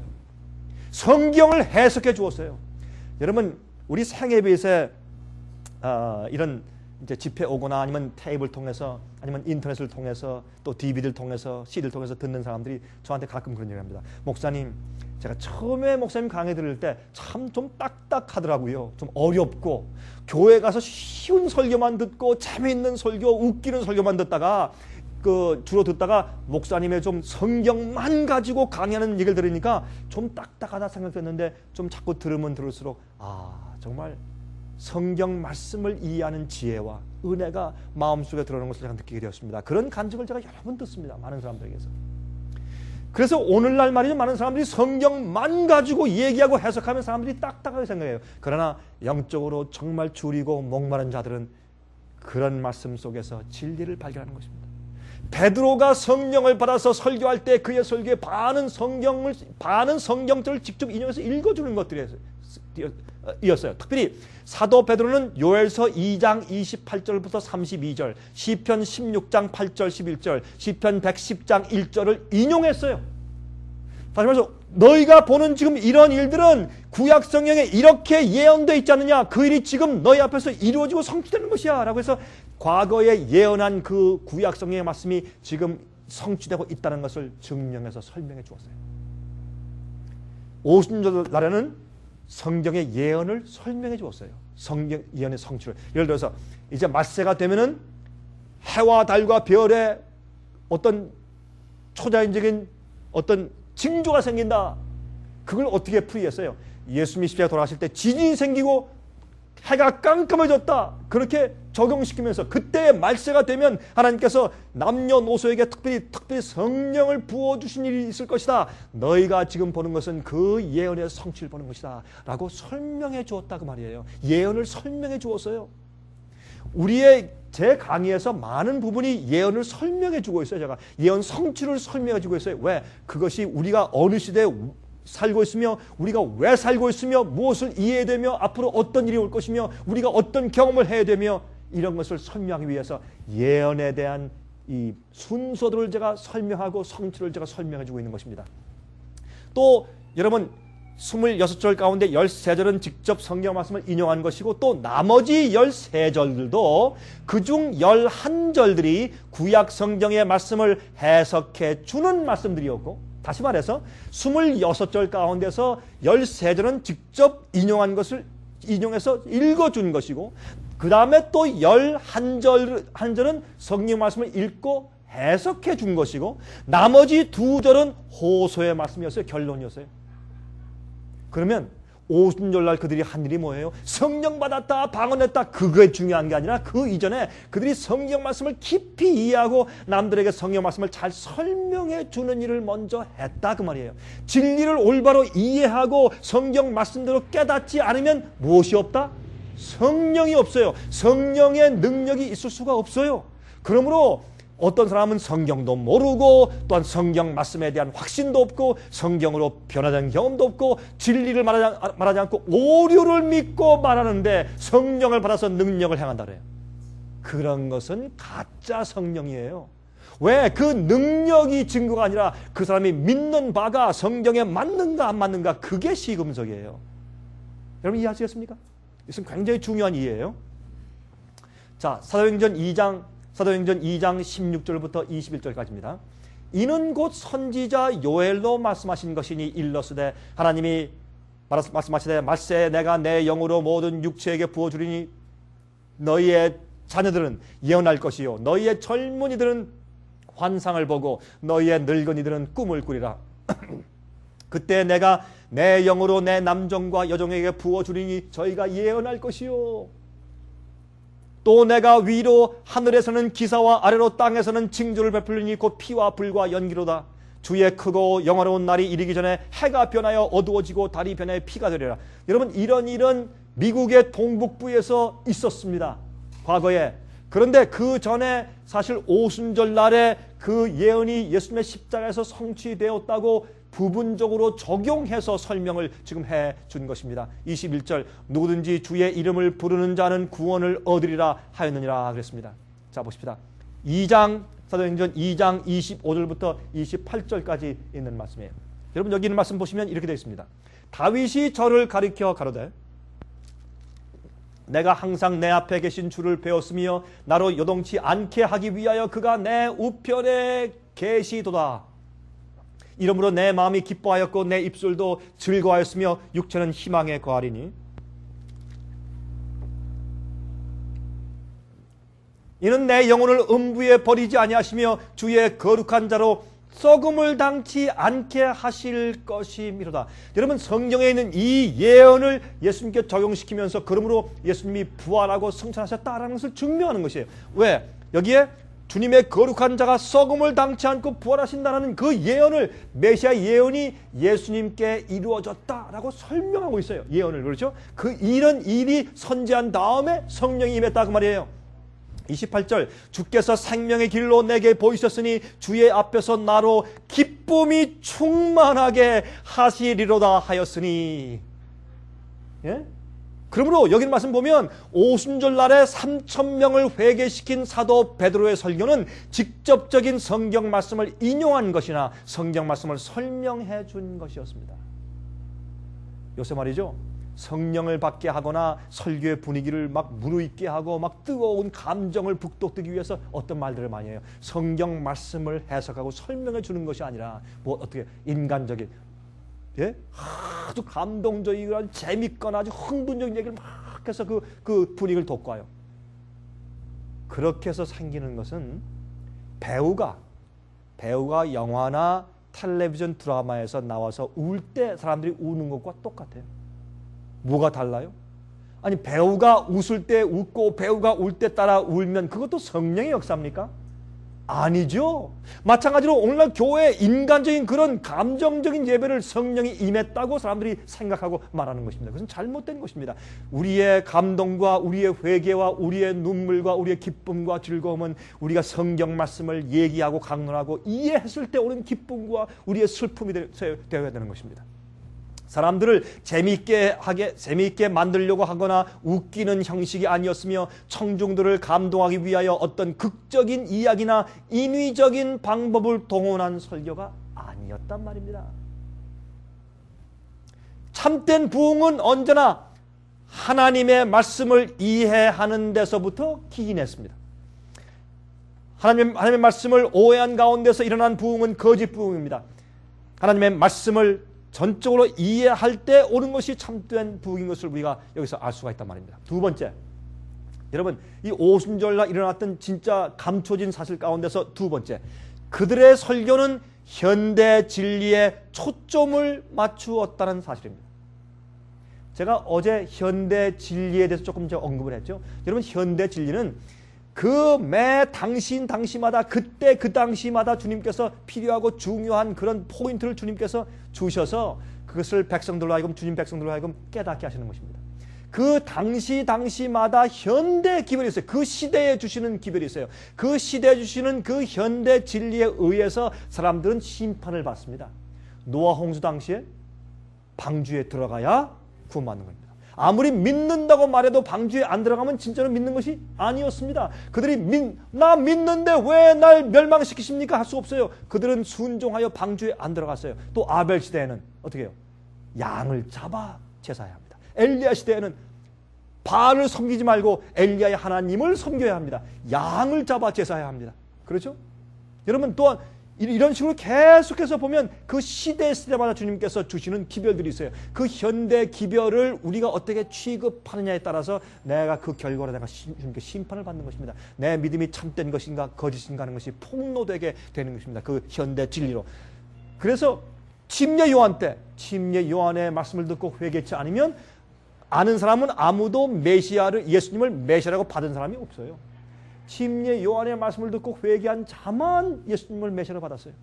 A: 성경을 해석해 주었어요. 여러분, 우리 생애빛에 어, 이런 이제 집회 오거나 아니면 테이블 통해서 아니면 인터넷을 통해서 또 디비디를 통해서 씨디를 통해서 듣는 사람들이 저한테 가끔 그런 얘기를 합니다. 목사님, 제가 처음에 목사님 강의 들을 때 참 좀 딱딱하더라고요. 좀 어렵고 교회 가서 쉬운 설교만 듣고 재미있는 설교, 웃기는 설교만 듣다가 그 주로 듣다가 목사님의 좀 성경만 가지고 강의하는 얘기를 들으니까 좀 딱딱하다 생각했는데 좀 자꾸 들으면 들을수록 아, 정말 성경 말씀을 이해하는 지혜와 은혜가 마음속에 들어오는 것을 제가 느끼게 되었습니다. 그런 간증을 제가 여러 번 듣습니다. 많은 사람들에게서. 그래서 오늘날 말이죠. 많은 사람들이 성경만 가지고 얘기하고 해석하면 사람들이 딱딱하게 생각해요. 그러나 영적으로 정말 줄이고 목마른 자들은 그런 말씀 속에서 진리를 발견하는 것입니다. 베드로가 성령을 받아서 설교할 때 그의 설교에 반은 성경을 반은 성경들을 직접 인용해서 읽어주는 것들이었어요. 특별히 사도 베드로는 요엘서 이 장 이십팔 절부터 삼십이 절, 시편 십육 장 팔 절 십일 절, 시편 백십 장 일 절을 인용했어요. 다시 말해서 너희가 보는 지금 이런 일들은 구약 성경에 이렇게 예언되어 있지 않느냐? 그 일이 지금 너희 앞에서 이루어지고 성취되는 것이야 라고 해서 과거에 예언한 그 구약 성경의 말씀이 지금 성취되고 있다는 것을 증명해서 설명해 주었어요. 오순절날에는 성경의 예언을 설명해 주었어요. 성경 예언의 성취를. 예를 들어서 이제 맞세가 되면은 해와 달과 별에 어떤 초자연적인 어떤 징조가 생긴다. 그걸 어떻게 풀이했어요? 예수님이 십자가에 돌아가실 때 지진이 생기고 해가 깜깜해졌다. 그렇게 적용시키면서 그때 말세가 되면 하나님께서 남녀노소에게 특별히 특별히 성령을 부어주신 일이 있을 것이다. 너희가 지금 보는 것은 그 예언의 성취를 보는 것이다. 라고 설명해 주었다 그 말이에요. 예언을 설명해 주었어요. 우리의 제 강의에서 많은 부분이 예언을 설명해 주고 있어요. 제가 예언 성취를 설명해 주고 있어요. 왜? 그것이 우리가 어느 시대에 살고 있으며 우리가 왜 살고 있으며 무엇을 이해되며 앞으로 어떤 일이 올 것이며 우리가 어떤 경험을 해야 되며 이런 것을 설명하기 위해서 예언에 대한 이 순서들을 제가 설명하고 성취를 제가 설명해 주고 있는 것입니다. 또 여러분 이십육 절 가운데 십삼 절은 직접 성경 말씀을 인용한 것이고 또 나머지 십삼 절들도 그중 십일 절들이 구약 성경의 말씀을 해석해 주는 말씀들이었고 다시 말해서 이십육 절 가운데서 십삼 절은 직접 인용한 것을 인용해서 읽어준 것이고 그 다음에 또 십일 절, 한 절은 성경 말씀을 읽고 해석해 준 것이고 나머지 두 절은 호소의 말씀이었어요. 결론이었어요. 그러면 오순절날 그들이 한 일이 뭐예요? 성령 받았다, 방언했다. 그게 중요한 게 아니라 그 이전에 그들이 성경 말씀을 깊이 이해하고 남들에게 성경 말씀을 잘 설명해 주는 일을 먼저 했다 그 말이에요. 진리를 올바로 이해하고 성경 말씀대로 깨닫지 않으면 무엇이 없다? 성령이 없어요. 성령의 능력이 있을 수가 없어요. 그러므로 어떤 사람은 성경도 모르고 또한 성경 말씀에 대한 확신도 없고 성경으로 변화된 경험도 없고 진리를 말하지, 말하지 않고 오류를 믿고 말하는데 성령을 받아서 능력을 행한다 그래요. 그런 것은 가짜 성령이에요. 왜? 그 능력이 증거가 아니라 그 사람이 믿는 바가 성경에 맞는가 안 맞는가 그게 시금석이에요. 여러분 이해하시겠습니까? 이것은 굉장히 중요한 이해예요. 자, 사도행전 이 장 사도행전 이 장 십육 절부터 이십일 절까지입니다. 이는 곧 선지자 요엘로 말씀하신 것이니 일러스되 하나님이 말씀하시되 말세 내가 내 영으로 모든 육체에게 부어주리니 너희의 자녀들은 예언할 것이요 너희의 젊은이들은 환상을 보고 너희의 늙은이들은 꿈을 꾸리라. 그때 내가 내 영으로 내 남종과 여종에게 부어주리니 저희가 예언할 것이요 또 내가 위로 하늘에서는 기사와 아래로 땅에서는 징조를 베풀리니 곧 피와 불과 연기로다. 주의 크고 영화로운 날이 이르기 전에 해가 변하여 어두워지고 달이 변해 피가 되리라. 여러분 이런 일은 미국의 동북부에서 있었습니다. 과거에. 그런데 그 전에 사실 오순절 날에 그 예언이 예수님의 십자가에서 성취되었다고 부분적으로 적용해서 설명을 지금 해 준 것입니다. 이십일 절 누구든지 주의 이름을 부르는 자는 구원을 얻으리라 하였느니라 그랬습니다. 자 보십시다. 이 장 사도행전 이 장 이십오 절부터 이십팔 절까지 있는 말씀이에요. 여러분 여기 있는 말씀 보시면 이렇게 되어 있습니다. 다윗이 저를 가리켜 가로되 내가 항상 내 앞에 계신 주를 배웠으며 나로 요동치 않게 하기 위하여 그가 내 우편에 계시도다. 이러므로 내 마음이 기뻐하였고 내 입술도 즐거워하였으며 육체는 희망에 거하리니 이는 내 영혼을 음부에 버리지 아니하시며 주의 거룩한 자로 썩음을 당치 않게 하실 것이미로다. 여러분 성경에 있는 이 예언을 예수님께 적용시키면서 그러므로 예수님이 부활하고 승천하셨다라는 것을 증명하는 것이에요. 왜? 여기에 주님의 거룩한 자가 썩음을 당치 않고 부활하신다는 그 예언을 메시아 예언이 예수님께 이루어졌다라고 설명하고 있어요. 예언을. 그렇죠? 그 이런 일이 선지한 다음에 성령이 임했다 그 말이에요. 이십팔 절 주께서 생명의 길로 내게 보이셨으니 주의 앞에서 나로 기쁨이 충만하게 하시리로다 하였으니. 예? 그러므로 여기 말씀 보면 오순절 날에 삼천 명을 회개시킨 사도 베드로의 설교는 직접적인 성경 말씀을 인용한 것이나 성경 말씀을 설명해 준 것이었습니다. 요새 말이죠. 성령을 받게 하거나 설교의 분위기를 막 무르익게 하고 막 뜨거운 감정을 북돋우기 위해서 어떤 말들을 많이 해요. 성경 말씀을 해석하고 설명해 주는 것이 아니라 뭐 어떻게 인간적인 예? 아주 감동적이거나 재밌거나 아주 흥분적인 얘기를 막 해서 그, 그 분위기를 돋궈요. 그렇게 해서 생기는 것은 배우가 배우가 영화나 텔레비전 드라마에서 나와서 울 때 사람들이 우는 것과 똑같아요. 뭐가 달라요? 아니 배우가 웃을 때 웃고 배우가 울 때 따라 울면 그것도 성령의 역사입니까? 아니죠. 마찬가지로 오늘날 교회에 인간적인 그런 감정적인 예배를 성령이 임했다고 사람들이 생각하고 말하는 것입니다. 그것은 잘못된 것입니다. 우리의 감동과 우리의 회개와 우리의 눈물과 우리의 기쁨과 즐거움은 우리가 성경 말씀을 얘기하고 강론하고 이해했을 때 오는 기쁨과 우리의 슬픔이 되어야 되는 것입니다. 사람들을 재미있게 하게 재미있게 만들려고 하거나 웃기는 형식이 아니었으며 청중들을 감동하기 위하여 어떤 극적인 이야기나 인위적인 방법을 동원한 설교가 아니었단 말입니다. 참된 부흥은 언제나 하나님의 말씀을 이해하는 데서부터 기인했습니다. 하나님, 하나님의 말씀을 오해한 가운데서 일어난 부흥은 거짓 부흥입니다. 하나님의 말씀을 전적으로 이해할 때 오는 것이 참된 부흥인 것을 우리가 여기서 알 수가 있단 말입니다. 두 번째, 여러분 이 오순절날 일어났던 진짜 감춰진 사실 가운데서 두 번째, 그들의 설교는 현대 진리에 초점을 맞추었다는 사실입니다. 제가 어제 현대 진리에 대해서 조금 더 언급을 했죠. 여러분 현대 진리는 그 매 당신 당시마다 그때 그 당시마다 주님께서 필요하고 중요한 그런 포인트를 주님께서 주셔서 그것을 백성들로 하여금 주님 백성들로 하여금 깨닫게 하시는 것입니다. 그 당시 당시마다 현대 기별이 있어요. 그 시대에 주시는 기별이 있어요. 그 시대에 주시는 그 현대 진리에 의해서 사람들은 심판을 받습니다. 노아 홍수 당시에 방주에 들어가야 구원받는 겁니다. 아무리 믿는다고 말해도 방주에 안 들어가면 진짜로 믿는 것이 아니었습니다. 그들이 믿, 나 믿는데 왜 날 멸망시키십니까? 할 수 없어요. 그들은 순종하여 방주에 안 들어갔어요. 또 아벨 시대에는 어떻게 해요? 양을 잡아 제사해야 합니다. 엘리야 시대에는 바알을 섬기지 말고 엘리야의 하나님을 섬겨야 합니다. 양을 잡아 제사해야 합니다. 그렇죠? 여러분 또한 이런 식으로 계속해서 보면 그 시대 시대마다 주님께서 주시는 기별들이 있어요. 그 현대 기별을 우리가 어떻게 취급하느냐에 따라서 내가 그 결과로 내가 주님께 심판을 받는 것입니다. 내 믿음이 참된 것인가 거짓인가 하는 것이 폭로되게 되는 것입니다. 그 현대 진리로. 그래서 침례 요한 때 침례 요한의 말씀을 듣고 회개치 않으면 아는 사람은 아무도 메시아를 예수님을 메시아라고 받은 사람이 없어요. 침례 요한의 말씀을 듣고 회개한 자만 예수님을 메시아로 받았어요.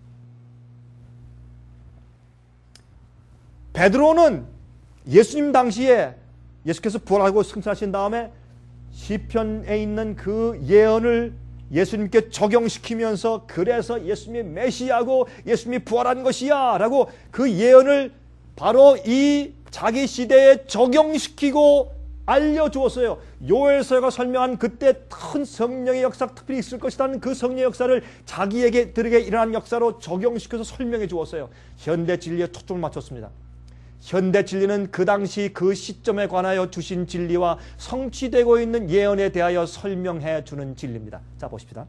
A: 베드로는 예수님 당시에 예수께서 부활하고 승천하신 다음에 시편에 있는 그 예언을 예수님께 적용시키면서 그래서 예수님이 메시아고 예수님이 부활한 것이야 라고 그 예언을 바로 이 자기 시대에 적용시키고 알려주었어요. 요엘서가 설명한 그때 큰 성령의 역사 특별히 있을 것이라는 그 성령의 역사를 자기에게 들에게 일어난 역사로 적용시켜서 설명해 주었어요. 현대 진리에 초점을 맞췄습니다. 현대 진리는 그 당시 그 시점에 관하여 주신 진리와 성취되고 있는 예언에 대하여 설명해 주는 진리입니다. 자, 보십시다.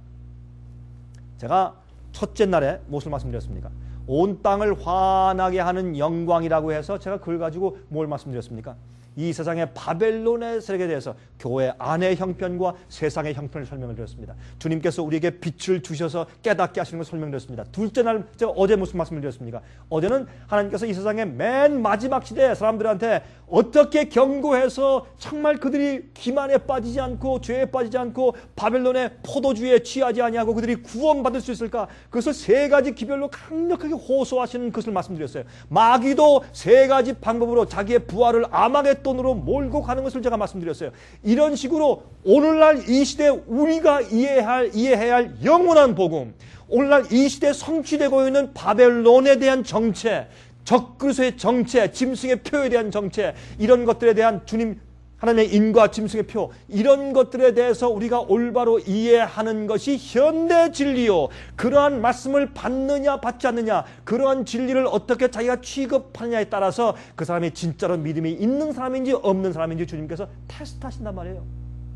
A: 제가 첫째 날에 무엇을 말씀드렸습니까? 온 땅을 환하게 하는 영광이라고 해서 제가 그걸 가지고 뭘 말씀드렸습니까? 이 세상의 바벨론의 세력에 대해서 교회 안의 형편과 세상의 형편을 설명을 드렸습니다. 주님께서 우리에게 빛을 주셔서 깨닫게 하시는 걸 설명드렸습니다. 둘째 날 제가 어제 무슨 말씀을 드렸습니까? 어제는 하나님께서 이 세상의 맨 마지막 시대에 사람들한테 어떻게 경고해서 정말 그들이 기만에 빠지지 않고 죄에 빠지지 않고 바벨론의 포도주에 취하지 아니하고 그들이 구원받을 수 있을까? 그것을 세 가지 기별로 강력하게 호소하시는 것을 말씀드렸어요. 마귀도 세 가지 방법으로 자기의 부활을 암흑의 돈으로 몰고 가는 것을 제가 말씀드렸어요. 이런 식으로 오늘날 이 시대에 우리가 이해할, 이해해야 할 영원한 복음, 오늘날 이 시대에 성취되고 있는 바벨론에 대한 정체, 적그리스도의 정체, 짐승의 표에 대한 정체, 이런 것들에 대한 주님 하나님의 인과 짐승의 표, 이런 것들에 대해서 우리가 올바로 이해하는 것이 현대 진리요. 그러한 말씀을 받느냐 받지 않느냐, 그러한 진리를 어떻게 자기가 취급하느냐에 따라서 그 사람이 진짜로 믿음이 있는 사람인지 없는 사람인지 주님께서 테스트하신단 말이에요.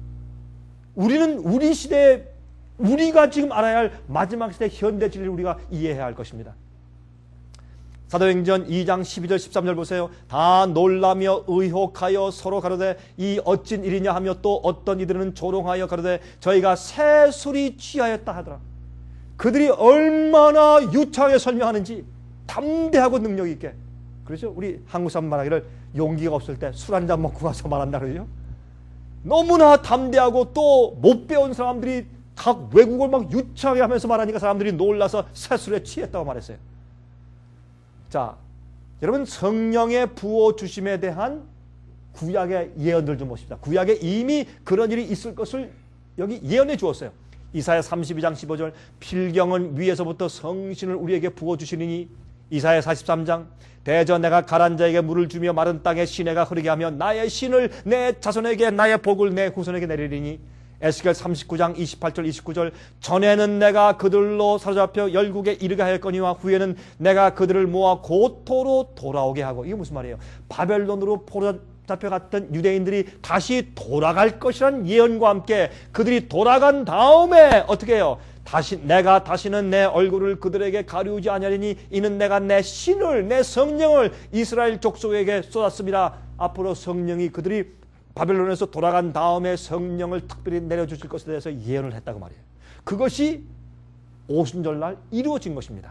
A: 우리는 우리 시대에 우리가 지금 알아야 할 마지막 시대 현대 진리를 우리가 이해해야 할 것입니다. 사도행전 이 장 십이 절 십삼 절 보세요. 다 놀라며 의혹하여 서로 가로되 이 어찐 일이냐 하며 또 어떤 이들은 조롱하여 가로되 저희가 새술이 취하였다 하더라. 그들이 얼마나 유창하게 설명하는지 담대하고 능력 있게. 그렇죠? 우리 한국 사람 말하기를 용기가 없을 때 술 한 잔 먹고 가서 말한다 그러죠. 너무나 담대하고 또 못 배운 사람들이 각 외국어를 막 유창하게 하면서 말하니까 사람들이 놀라서 새술에 취했다고 말했어요. 자, 여러분 성령의 부어 주심에 대한 구약의 예언들 좀 보십시다. 구약에 이미 그런 일이 있을 것을 여기 예언해 주었어요. 이사야 삼십이 장 십오 절 필경은 위에서부터 성신을 우리에게 부어 주시리니 이사야 사십삼 장 대저 내가 가란 자에게 물을 주며 마른 땅에 시내가 흐르게 하며 나의 신을 내 자손에게 나의 복을 내 후손에게 내리리니 에스겔 삼십구 장 이십팔 절 이십구 절 전에는 내가 그들로 사로잡혀 열국에 이르게 하였거니와 후에는 내가 그들을 모아 고토로 돌아오게 하고. 이게 무슨 말이에요? 바벨론으로 포로 잡혀갔던 유대인들이 다시 돌아갈 것이라는 예언과 함께 그들이 돌아간 다음에 어떻게 해요? 다시 내가 다시는 내 얼굴을 그들에게 가리우지 아니하리니 이는 내가 내 신을 내 성령을 이스라엘 족속에게 쏟았습니다. 앞으로 성령이 그들이 바벨론에서 돌아간 다음에 성령을 특별히 내려주실 것에 대해서 예언을 했다고 말이에요. 그것이 오순절날 이루어진 것입니다.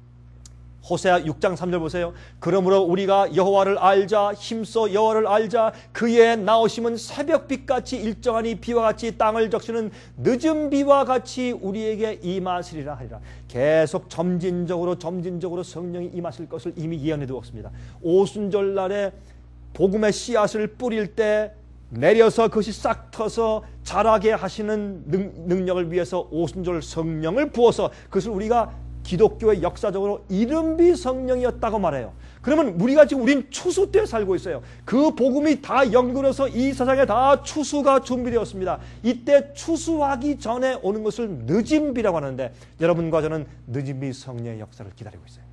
A: 호세아 육 장 삼 절 보세요. 그러므로 우리가 여호와를 알자 힘써 여호와를 알자 그의 나오심은 새벽빛같이 일정하니 비와 같이 땅을 적시는 늦은 비와 같이 우리에게 임하시리라 하리라. 계속 점진적으로 점진적으로 성령이 임하실 것을 이미 예언해 두었습니다. 오순절날에 복음의 씨앗을 뿌릴 때 내려서 그것이 싹 터서 자라게 하시는 능, 능력을 위해서 오순절 성령을 부어서 그것을 우리가 기독교의 역사적으로 이른비 성령이었다고 말해요. 그러면 우리가 지금 우린 추수 때 살고 있어요. 그 복음이 다 연결해서 이 세상에 다 추수가 준비되었습니다. 이때 추수하기 전에 오는 것을 늦은 비라고 하는데 여러분과 저는 늦은 비 성령의 역사를 기다리고 있어요.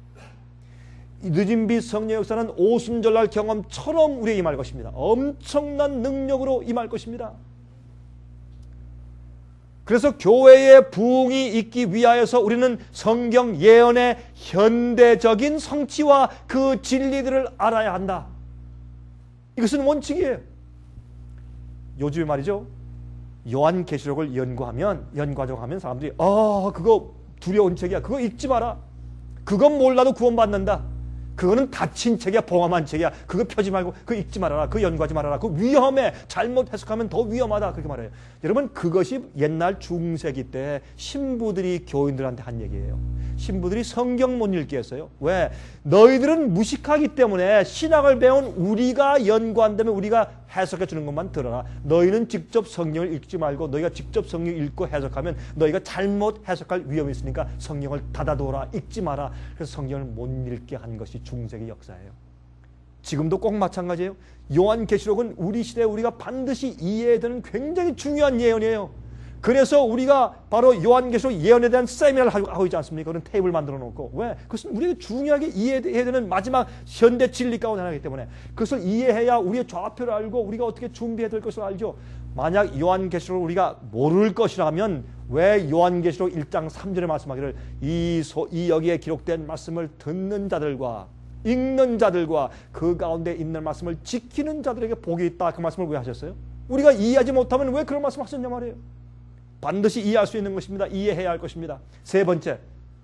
A: 이 늦은 비 성령의 역사는 오순절날 경험처럼 우리에게 임할 것입니다. 엄청난 능력으로 임할 것입니다. 그래서 교회의 부흥이 있기 위하여서 우리는 성경 예언의 현대적인 성취와 그 진리들을 알아야 한다. 이것은 원칙이에요. 요즘에 말이죠. 요한계시록을 연구하면, 연구하자고 하면 사람들이 아, 그거 두려운 책이야. 그거 읽지 마라. 그건 몰라도 구원받는다. 그거는 닫힌 책이야. 봉함한 책이야. 그거 펴지 말고 그거 읽지 말아라. 그거 연구하지 말아라. 그거 위험해. 잘못 해석하면 더 위험하다. 그렇게 말해요. 여러분, 그것이 옛날 중세기 때 신부들이 교인들한테 한 얘기예요. 신부들이 성경 못 읽게 했어요. 왜? 너희들은 무식하기 때문에 신학을 배운 우리가 연구한다면 우리가 해석해 주는 것만 들어라. 너희는 직접 성경을 읽지 말고 너희가 직접 성경 읽고 해석하면 너희가 잘못 해석할 위험이 있으니까 성경을 닫아둬라. 읽지 마라. 그래서 성경을 못 읽게 한 것이 중세기 역사예요. 지금도 꼭 마찬가지예요. 요한계시록은 우리 시대에 우리가 반드시 이해해야 되는 굉장히 중요한 예언이에요. 그래서 우리가 바로 요한계시록 예언에 대한 세미나를 하고 있지 않습니까? 그런 테이블 만들어 놓고. 왜? 그것은 우리가 중요하게 이해해야 되는 마지막 현대 진리 가운데 하나이기 때문에 그것을 이해해야 우리의 좌표를 알고 우리가 어떻게 준비해야 될 것을 알죠. 만약 요한계시록을 우리가 모를 것이라면 왜 요한계시록 일 장 삼 절에 말씀하기를 이, 소, 이 여기에 기록된 말씀을 듣는 자들과 읽는 자들과 그 가운데 있는 말씀을 지키는 자들에게 복이 있다. 그 말씀을 왜 하셨어요? 우리가 이해하지 못하면 왜 그런 말씀 하셨냐 말이에요. 반드시 이해할 수 있는 것입니다. 이해해야 할 것입니다. 세 번째,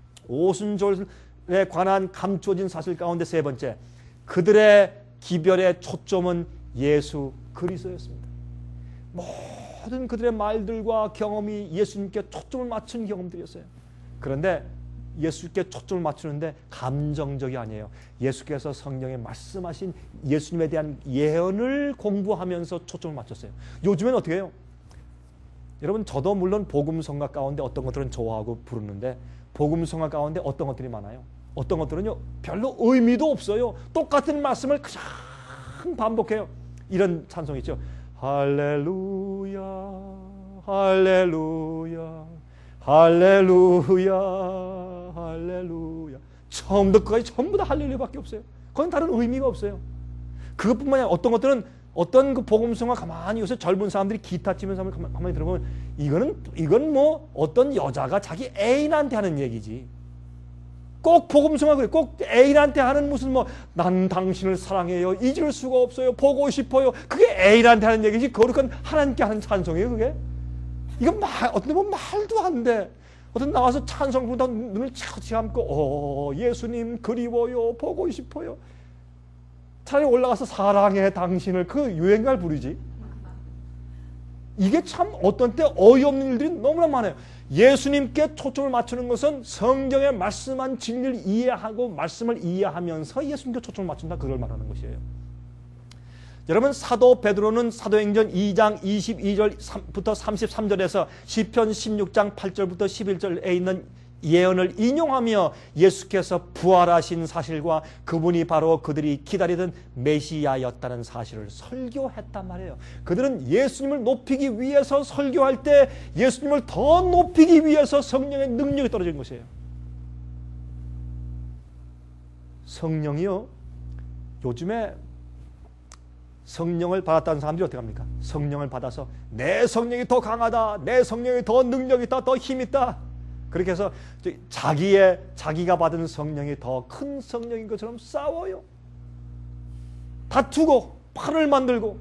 A: 오순절에 관한 감추어진 사실 가운데 세 번째, 그들의 기별의 초점은 예수 그리스도였습니다. 모든 그들의 말들과 경험이 예수님께 초점을 맞춘 경험들이었어요. 그런데 예수께 초점을 맞추는데 감정적이 아니에요. 예수께서 성경에 말씀하신 예수님에 대한 예언을 공부하면서 초점을 맞췄어요. 요즘엔 어떻게 해요? 여러분, 저도 물론 복음성가 가운데 어떤 것들은 좋아하고 부르는데 복음성가 가운데 어떤 것들이 많아요. 어떤 것들은요 별로 의미도 없어요. 똑같은 말씀을 그냥 반복해요. 이런 찬송 있죠. 할렐루야 할렐루야 할렐루야 할렐루야. 처음부터 끝까지 전부 다 할렐루야밖에 없어요. 그건 다른 의미가 없어요. 그것뿐만이 아니라 어떤 것들은 어떤 그 복음성가 가만히 요새 젊은 사람들이 기타 치면서 한번 가만히 들어보면 이거는 이건 뭐 어떤 여자가 자기 애인한테 하는 얘기지. 꼭 복음성가 그래. 꼭 애인한테 하는 무슨 뭐 난 당신을 사랑해요. 잊을 수가 없어요. 보고 싶어요. 그게 애인한테 하는 얘기지. 거룩한 하나님께 하는 찬송이에요. 그게. 이건 말 어떤 보면 말도 안 돼. 어떤 나와서 찬송 부르다 눈을 차고 감고 어 예수님 그리워요. 보고 싶어요. 차라리 올라가서 사랑해 당신을 그 유행가를 부르지. 이게 참 어떤 때 어이없는 일들이 너무나 많아요. 예수님께 초점을 맞추는 것은 성경에 말씀한 진리를 이해하고 말씀을 이해하면서 예수님께 초점을 맞춘다. 그걸 말하는 것이에요. 여러분, 사도 베드로는 사도행전 이 장 이십이 절부터 삼십삼 절에서 시편 십육 장 팔 절부터 십일 절에 있는 예언을 인용하며 예수께서 부활하신 사실과 그분이 바로 그들이 기다리던 메시아였다는 사실을 설교했단 말이에요. 그들은 예수님을 높이기 위해서 설교할 때 예수님을 더 높이기 위해서 성령의 능력이 떨어진 것이에요. 성령이요, 요즘에 성령을 받았다는 사람들이 어떻게 합니까? 성령을 받아서 내 성령이 더 강하다, 내 성령이 더 능력이 있다, 더 힘 있다. 그렇게 해서 자기의 자기가 받은 성령이 더 큰 성령인 것처럼 싸워요. 다투고 판을 만들고.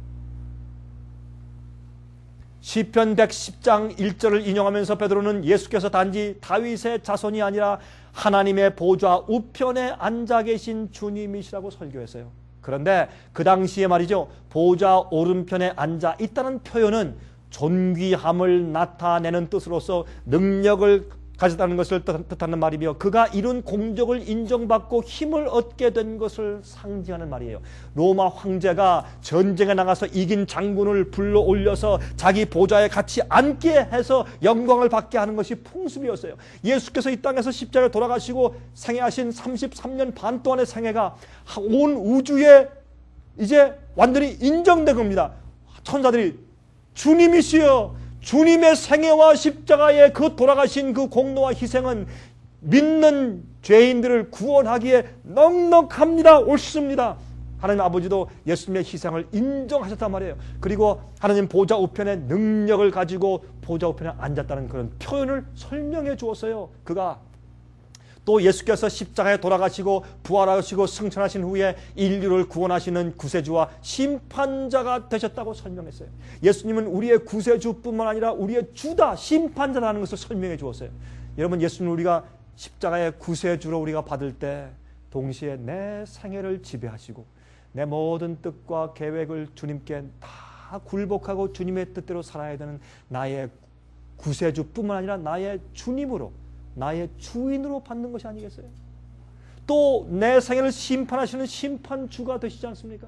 A: 시편 백십 장 일 절을 인용하면서 베드로는 예수께서 단지 다윗의 자손이 아니라 하나님의 보좌 우편에 앉아 계신 주님이시라고 설교했어요. 그런데 그 당시에 말이죠, 보좌 오른편에 앉아 있다는 표현은 존귀함을 나타내는 뜻으로서 능력을 가졌다는 것을 뜻하는 말이며 그가 이룬 공적을 인정받고 힘을 얻게 된 것을 상징하는 말이에요. 로마 황제가 전쟁에 나가서 이긴 장군을 불러 올려서 자기 보좌에 같이 앉게 해서 영광을 받게 하는 것이 풍습이었어요. 예수께서 이 땅에서 십자가에 돌아가시고 생애하신 삼십삼 년 반 동안의 생애가 온 우주에 이제 완전히 인정된 겁니다. 천사들이 주님이시여, 주님의 생애와 십자가의 그 돌아가신 그 공로와 희생은 믿는 죄인들을 구원하기에 넉넉합니다. 옳습니다. 하나님 아버지도 예수님의 희생을 인정하셨단 말이에요. 그리고 하나님 보좌 우편에 능력을 가지고 보좌 우편에 앉았다는 그런 표현을 설명해 주었어요. 그가 또 예수께서 십자가에 돌아가시고 부활하시고 승천하신 후에 인류를 구원하시는 구세주와 심판자가 되셨다고 설명했어요. 예수님은 우리의 구세주뿐만 아니라 우리의 주다, 심판자라는 것을 설명해 주었어요. 여러분, 예수님 우리가 십자가의 구세주로 우리가 받을 때 동시에 내 생애를 지배하시고 내 모든 뜻과 계획을 주님께 다 굴복하고 주님의 뜻대로 살아야 되는 나의 구세주뿐만 아니라 나의 주님으로, 나의 주인으로 받는 것이 아니겠어요? 또 내 생애를 심판하시는 심판주가 되시지 않습니까?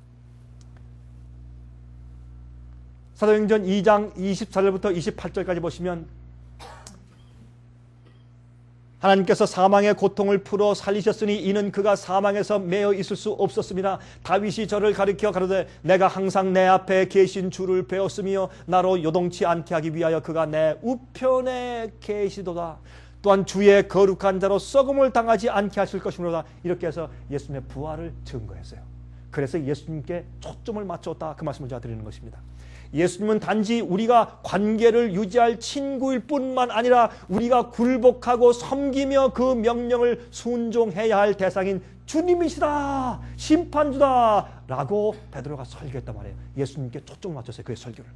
A: 사도행전 이 장 이십사 절부터 이십팔 절까지 보시면 하나님께서 사망의 고통을 풀어 살리셨으니 이는 그가 사망에서 매여 있을 수 없었습니다. 다윗이 저를 가리켜 가로되 내가 항상 내 앞에 계신 주를 배웠으며 나로 요동치 않게 하기 위하여 그가 내 우편에 계시도다. 또한 주의 거룩한 자로 썩음을 당하지 않게 하실 것이므로다. 이렇게 해서 예수님의 부활을 증거했어요. 그래서 예수님께 초점을 맞췄다, 그 말씀을 제가 드리는 것입니다. 예수님은 단지 우리가 관계를 유지할 친구일 뿐만 아니라 우리가 굴복하고 섬기며 그 명령을 순종해야 할 대상인 주님이시다, 심판주다 라고 베드로가 설교했단 말이에요. 예수님께 초점을 맞췄어요, 그의 설교를.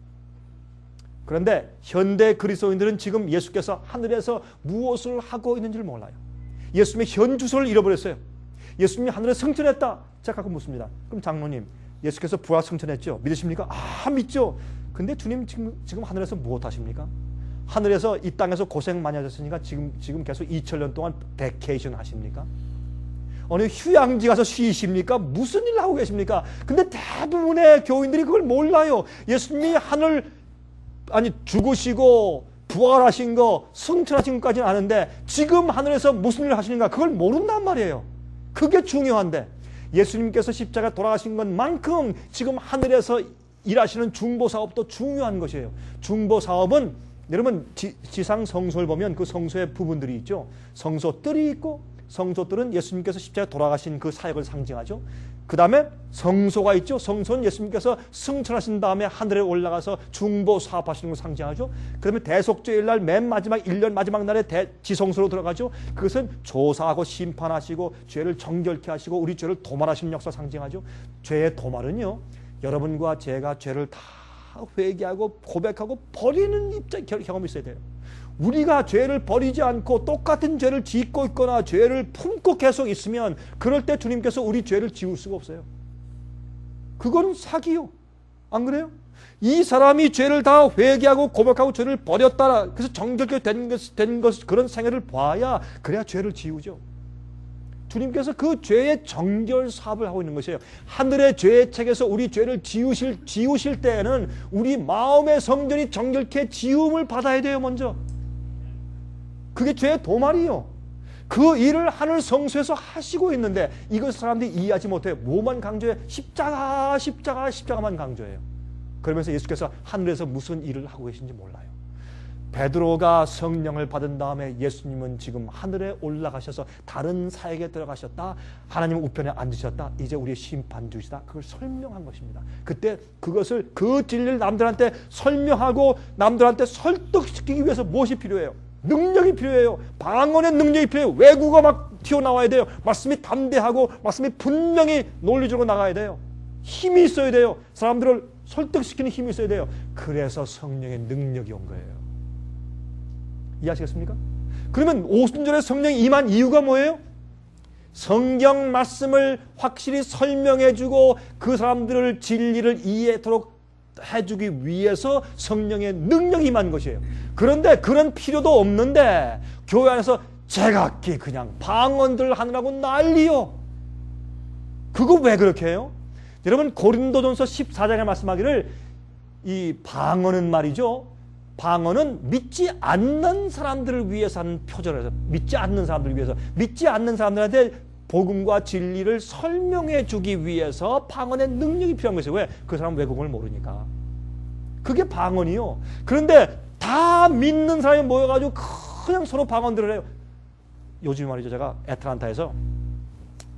A: 그런데 현대 그리스도인들은 지금 예수께서 하늘에서 무엇을 하고 있는지를 몰라요. 예수님의 현 주소를 잃어버렸어요. 예수님이 하늘에 승천했다. 제가 가끔 묻습니다. 그럼 장로님, 예수께서 부활 승천했죠? 믿으십니까? 아, 믿죠. 근데 주님 지금, 지금 하늘에서 무엇 하십니까? 하늘에서 이 땅에서 고생 많이 하셨으니까 지금, 지금 계속 이천 년 동안 베케이션 하십니까? 어느 휴양지 가서 쉬십니까? 무슨 일 하고 계십니까? 근데 대부분의 교인들이 그걸 몰라요. 예수님이 하늘, 아니, 죽으시고 부활하신 거, 승천하신 것까지는 아는데 지금 하늘에서 무슨 일을 하시는가? 그걸 모른단 말이에요. 그게 중요한데 예수님께서 십자가에 돌아가신 것만큼 지금 하늘에서 일하시는 중보사업도 중요한 것이에요. 중보사업은 여러분 지, 지상 성소를 보면 그 성소의 부분들이 있죠. 성소뜰이 있고 성소뜰은 예수님께서 십자가에 돌아가신 그 사역을 상징하죠. 그 다음에 성소가 있죠. 성소는 예수님께서 승천하신 다음에 하늘에 올라가서 중보 사업하시는 걸 상징하죠. 그 다음에 대속죄일날 맨 마지막 일 년 마지막 날에 대, 지성소로 들어가죠. 그것은 조사하고 심판하시고 죄를 정결케 하시고 우리 죄를 도말하시는 역사 상징하죠. 죄의 도말은요, 여러분과 제가 죄를 다 회개하고 고백하고 버리는 입장 경험이 있어야 돼요. 우리가 죄를 버리지 않고 똑같은 죄를 짓고 있거나 죄를 품고 계속 있으면 그럴 때 주님께서 우리 죄를 지울 수가 없어요. 그건 사기요. 안 그래요? 이 사람이 죄를 다 회개하고 고백하고 죄를 버렸다. 그래서 정결케 된 것, 된 것, 그런 생애를 봐야 그래야 죄를 지우죠. 주님께서 그 죄의 정결 사업을 하고 있는 것이에요. 하늘의 죄의 책에서 우리 죄를 지우실, 지우실 때에는 우리 마음의 성전이 정결케 지움을 받아야 돼요, 먼저. 그게 죄의 도말이요. 그 일을 하늘 성소에서 하시고 있는데 이걸 사람들이 이해하지 못해요. 뭐만 강조해? 십자가, 십자가, 십자가만 강조해요. 그러면서 예수께서 하늘에서 무슨 일을 하고 계신지 몰라요. 베드로가 성령을 받은 다음에 예수님은 지금 하늘에 올라가셔서 다른 사역에 들어가셨다. 하나님 우편에 앉으셨다. 이제 우리의 심판주시다. 그걸 설명한 것입니다. 그때 그것을, 그 진리를 남들한테 설명하고 남들한테 설득시키기 위해서 무엇이 필요해요? 능력이 필요해요. 방언의 능력이 필요해요. 외국어 막 튀어나와야 돼요. 말씀이 담대하고 말씀이 분명히 논리적으로 나가야 돼요. 힘이 있어야 돼요. 사람들을 설득시키는 힘이 있어야 돼요. 그래서 성령의 능력이 온 거예요. 이해하시겠습니까? 그러면 오순절에 성령이 임한 이유가 뭐예요? 성경 말씀을 확실히 설명해주고 그 사람들을 진리를 이해하도록 해주기 위해서 성령의 능력이 임한 것이에요. 그런데 그런 필요도 없는데 교회 안에서 제각기 그냥 방언들 하느라고 난리요. 그거 왜 그렇게 해요? 여러분, 고린도전서 십사 장에 말씀하기를 이 방언은 말이죠, 방언은 믿지 않는 사람들을 위해서 하는 표절에서, 믿지 않는 사람들을 위해서, 믿지 않는 사람들한테 복음과 진리를 설명해 주기 위해서 방언의 능력이 필요한 것이에요. 왜? 그 사람 외국어를 모르니까. 그게 방언이요. 그런데 다 믿는 사람이 모여가지고 그냥 서로 방언들을 해요. 요즘 말이죠, 제가 애틀란타에서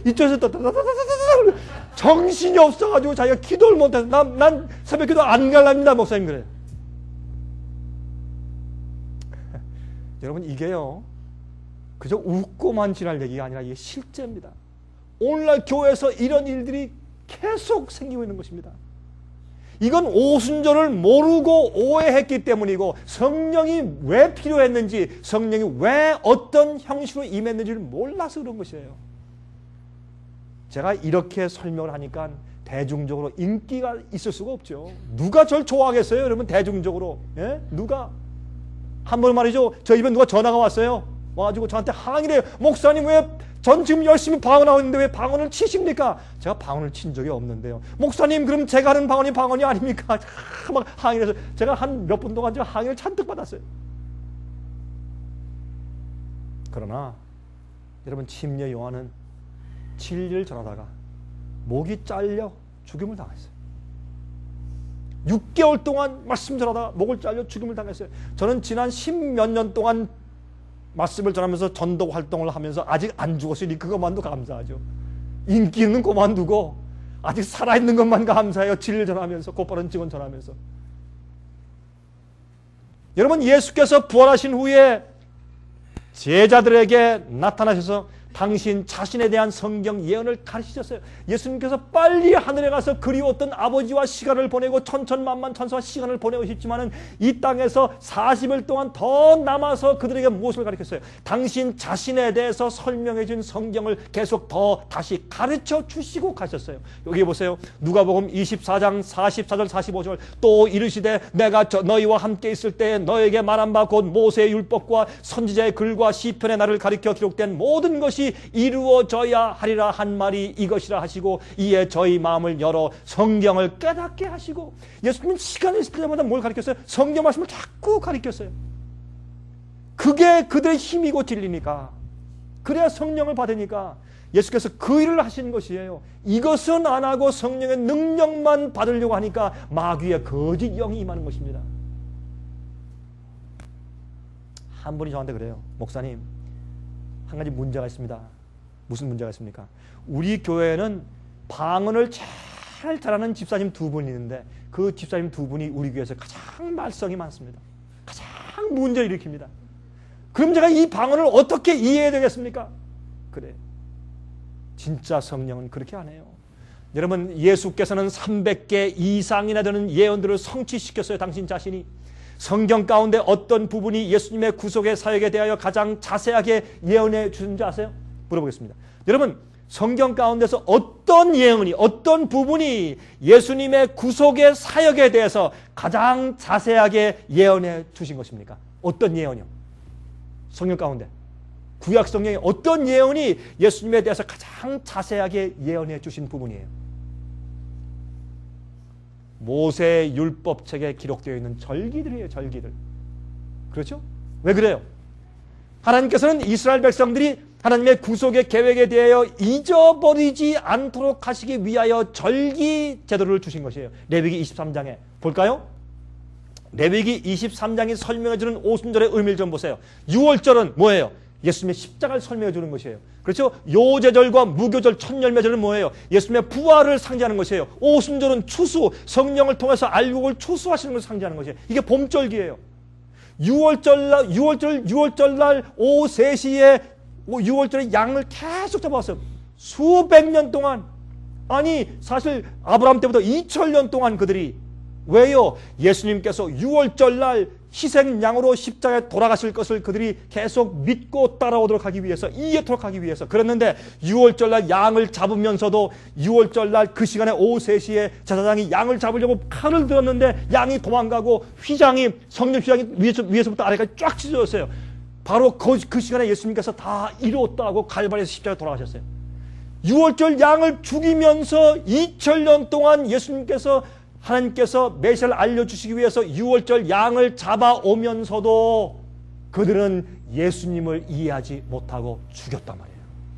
A: 이쪽에서 따다다다다다 정신이 없어가지고 자기가 기도를 못해서 난, 난 새벽 기도 안 갈랍니다 목사님 그래. 여러분 이게요 그저 웃고만 지날 얘기가 아니라 이게 실제입니다. 오늘날 교회에서 이런 일들이 계속 생기고 있는 것입니다. 이건 오순절을 모르고 오해했기 때문이고 성령이 왜 필요했는지 성령이 왜 어떤 형식으로 임했는지를 몰라서 그런 것이에요. 제가 이렇게 설명을 하니까 대중적으로 인기가 있을 수가 없죠. 누가 절 좋아하겠어요? 여러분 대중적으로. 예? 누가? 한 번 말이죠. 저 집에 누가 전화가 왔어요. 와가지고 저한테 항의를 해요. 목사님 왜 전 지금 열심히 방언하고 있는데 왜 방언을 치십니까? 제가 방언을 친 적이 없는데요. 목사님 그럼 제가 하는 방언이 방언이 아닙니까? 막 항의를 해서 제가 한 몇 분 동안 항의를 잔뜩 받았어요. 그러나 여러분 침례 요한은 진리를 전하다가 목이 잘려 죽임을 당했어요. 육 개월 동안 말씀 전하다가 목을 잘려 죽임을 당했어요. 저는 지난 십몇 년 동안 말씀을 전하면서 전도 활동을 하면서 아직 안 죽었으니 그것만도 감사하죠. 인기는 그만두고 아직 살아있는 것만 감사해요. 진리를 전하면서 곧바른 증언 전하면서. 여러분 예수께서 부활하신 후에 제자들에게 나타나셔서 당신 자신에 대한 성경 예언을 가르치셨어요. 예수님께서 빨리 하늘에 가서 그리웠던 아버지와 시간을 보내고 천천만만 천사와 시간을 보내고 싶지만은 이 땅에서 사십 일 동안 더 남아서 그들에게 무엇을 가르쳤어요? 당신 자신에 대해서 설명해 준 성경을 계속 더 다시 가르쳐 주시고 가셨어요. 여기 보세요. 누가복음 이십사 장 사십사 절 사십오 절 또 이르시되 내가 저 너희와 함께 있을 때에 너에게 말한 바 곧 모세의 율법과 선지자의 글과 시편의 나를 가리켜 기록된 모든 것이 이루어져야 하리라 한 말이 이것이라 하시고 이에 저희 마음을 열어 성경을 깨닫게 하시고 예수님은 시간이 있을 때마다 뭘 가르쳤어요? 성경 말씀을 자꾸 가르쳤어요. 그게 그들의 힘이고 진리니까 그래야 성령을 받으니까 예수께서 그 일을 하신 것이에요. 이것은 안 하고 성령의 능력만 받으려고 하니까 마귀의 거짓 영이 임하는 것입니다. 한 분이 저한테 그래요. 목사님 한 가지 문제가 있습니다. 무슨 문제가 있습니까? 우리 교회에는 방언을 잘 잘하는 집사님 두 분이 있는데 그 집사님 두 분이 우리 교회에서 가장 말썽이 많습니다. 가장 문제를 일으킵니다. 그럼 제가 이 방언을 어떻게 이해해야 되겠습니까? 그래. 진짜 성령은 그렇게 안 해요. 여러분 예수께서는 삼백 개 이상이나 되는 예언들을 성취시켰어요. 당신 자신이. 성경 가운데 어떤 부분이 예수님의 구속의 사역에 대하여 가장 자세하게 예언해 주는지 아세요? 물어보겠습니다. 여러분 성경 가운데서 어떤 예언이 어떤 부분이 예수님의 구속의 사역에 대해서 가장 자세하게 예언해 주신 것입니까? 어떤 예언이요? 성경 가운데 구약 성경에 어떤 예언이 예수님에 대해서 가장 자세하게 예언해 주신 부분이에요? 모세 율법책에 기록되어 있는 절기들이에요. 절기들. 그렇죠? 왜 그래요? 하나님께서는 이스라엘 백성들이 하나님의 구속의 계획에 대하여 잊어버리지 않도록 하시기 위하여 절기 제도를 주신 것이에요. 레위기 이십삼 장에 볼까요? 레위기 이십삼 장이 설명해 주는 오순절의 의미를 좀 보세요. 유월절은 뭐예요? 예수님의 십자가를 설명해 주는 것이에요. 그렇죠? 요제절과 무교절, 첫열매절은 뭐예요? 예수님의 부활을 상징하는 것이에요. 오순절은 추수, 성령을 통해서 알곡을 추수하시는 것을 상징하는 것이에요. 이게 봄절기예요. 유월절날, 유월절, 유월절날 오후 세 시에 유월절에 양을 계속 잡아왔어요. 수백 년 동안. 아니 사실 아브라함 때부터 이천 년 동안 그들이 왜요? 예수님께서 유월절날 희생양으로 십자가에 돌아가실 것을 그들이 계속 믿고 따라오도록 하기 위해서, 이해토록 하기 위해서 그랬는데, 유월절날 양을 잡으면서도 유월절날 그 시간에 오후 세 시에 제사장이 양을 잡으려고 칼을 들었는데 양이 도망가고 휘장이, 성령 휘장이 위에서, 위에서부터 아래까지 쫙 찢어졌어요. 바로 그, 그 시간에 예수님께서 다 이루었다고 갈바리에서 십자가에 돌아가셨어요. 유월절 양을 죽이면서 이천 년 동안 예수님께서, 하나님께서 메시아를 알려주시기 위해서 유월절 양을 잡아오면서도 그들은 예수님을 이해하지 못하고 죽였단 말이에요.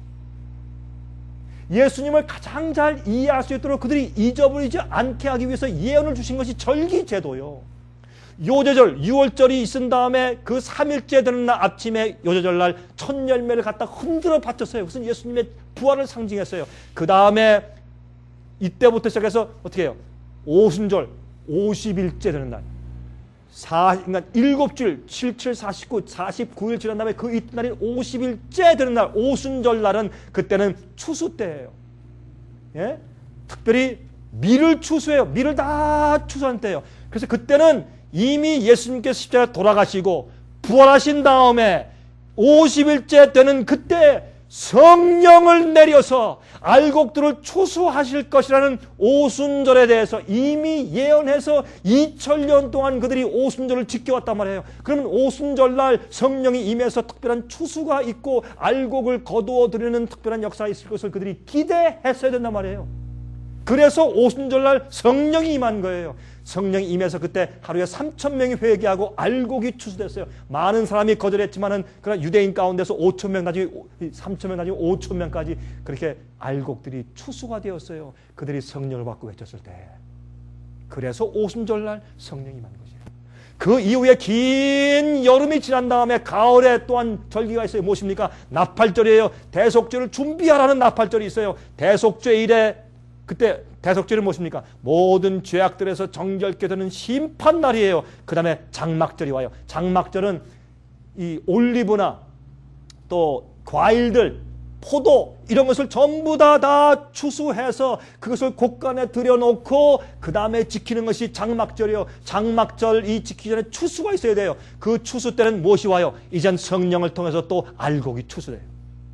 A: 예수님을 가장 잘 이해할 수 있도록 그들이 잊어버리지 않게 하기 위해서 예언을 주신 것이 절기제도요. 요제절, 유월절이 있은 다음에 그 삼 일째 되는 날 아침에 요제절날 첫 열매를 갖다 흔들어 바쳤어요. 그것은 예수님의 부활을 상징했어요. 그 다음에 이때부터 시작해서 어떻게 해요? 오순절, 오십 일째 되는 날, 사, 그러니까 일곱 주일, 칠, 칠, 사십구, 사십구 일 지난 다음에 그 이튿날인 오십 일째 되는 날, 오순절 날은 그때는 추수 때예요. 예? 특별히 밀을 추수해요. 밀을 다 추수하는 때예요. 그래서 그때는 이미 예수님께서 십자가에 돌아가시고 부활하신 다음에 오십 일째 되는 그때 성령을 내려서 알곡들을 추수하실 것이라는 오순절에 대해서 이미 예언해서 이천 년 동안 그들이 오순절을 지켜왔단 말이에요. 그러면 오순절날 성령이 임해서 특별한 추수가 있고 알곡을 거두어 드리는 특별한 역사가 있을 것을 그들이 기대했어야 된단 말이에요. 그래서 오순절날 성령이 임한 거예요. 성령이 임해서 그때 하루에 삼천 명이 회개하고 알곡이 추수됐어요. 많은 사람이 거절했지만은 그러나 유대인 가운데서 오천 명 나중에 삼천 명 나중에 오천 명까지 그렇게 알곡들이 추수가 되었어요. 그들이 성령을 받고 외쳤을 때. 그래서 오순절날 성령이 임한 거죠. 그 이후에 긴 여름이 지난 다음에 가을에 또한 절기가 있어요. 무엇입니까? 나팔절이에요. 대속죄를 준비하라는 나팔절이 있어요. 대속죄일에 그때 대속죄는 무엇입니까? 모든 죄악들에서 정결케 되는 심판날이에요. 그 다음에 장막절이 와요. 장막절은 이 올리브나 또 과일들, 포도 이런 것을 전부 다, 다 추수해서 그것을 곳간에 들여놓고 그 다음에 지키는 것이 장막절이에요. 장막절 이 지키기 전에 추수가 있어야 돼요. 그 추수 때는 무엇이 와요? 이젠 성령을 통해서 또 알곡이 추수돼요.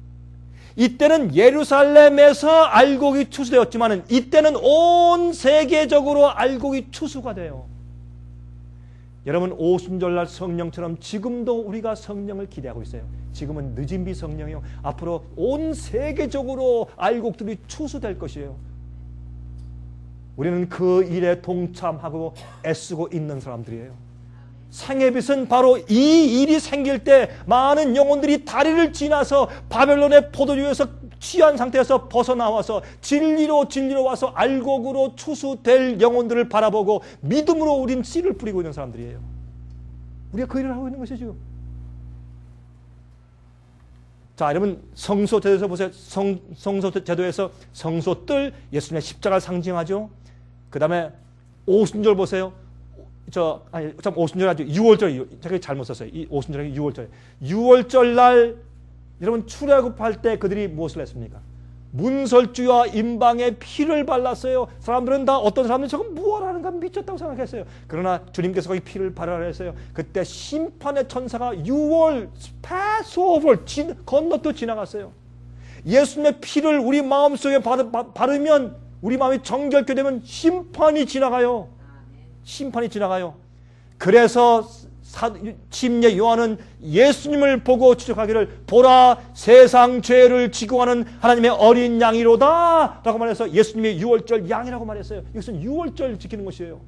A: 이때는 예루살렘에서 알곡이 추수되었지만 이때는 온 세계적으로 알곡이 추수가 돼요. 여러분, 오순절날 성령처럼 지금도 우리가 성령을 기대하고 있어요. 지금은 늦은 비 성령이요. 앞으로 온 세계적으로 알곡들이 추수될 것이에요. 우리는 그 일에 동참하고 애쓰고 있는 사람들이에요. 생애빛은 바로 이 일이 생길 때 많은 영혼들이 다리를 지나서 바벨론의 포도주에서 취한 상태에서 벗어나와서 진리로 진리로 와서 알곡으로 추수될 영혼들을 바라보고 믿음으로 우린 씨를 뿌리고 있는 사람들이에요. 우리가 그 일을 하고 있는 것이죠. 자, 여러분, 성소 제도에서 보세요. 성, 성소 제도에서 성소뜰, 예수님의 십자가를 상징하죠. 그 다음에 오순절 보세요. 저, 아니, 참, 오순절 아주 유월절, 제가 잘못 썼어요. 이 오순절이 유월절. 유월절 날, 여러분, 출애굽할 때 그들이 무엇을 했습니까? 문설주와 임방에 피를 발랐어요. 사람들은 다 어떤 사람들은 저건 무엇하는 가 미쳤다고 생각했어요. 그러나 주님께서 거기 피를 발하라 했어요. 그때 심판의 천사가 유월, 패스오버, 건너또 지나갔어요. 예수님의 피를 우리 마음속에 바르면, 우리 마음이 정결케 되면 심판이 지나가요. 심판이 지나가요. 그래서 침례 요한은 예수님을 보고 추적하기를 보라 세상 죄를 지고 가는 하나님의 어린 양이로다 라고 말해서 예수님이 유월절 양이라고 말했어요. 이것은 유월절 지키는 것이에요.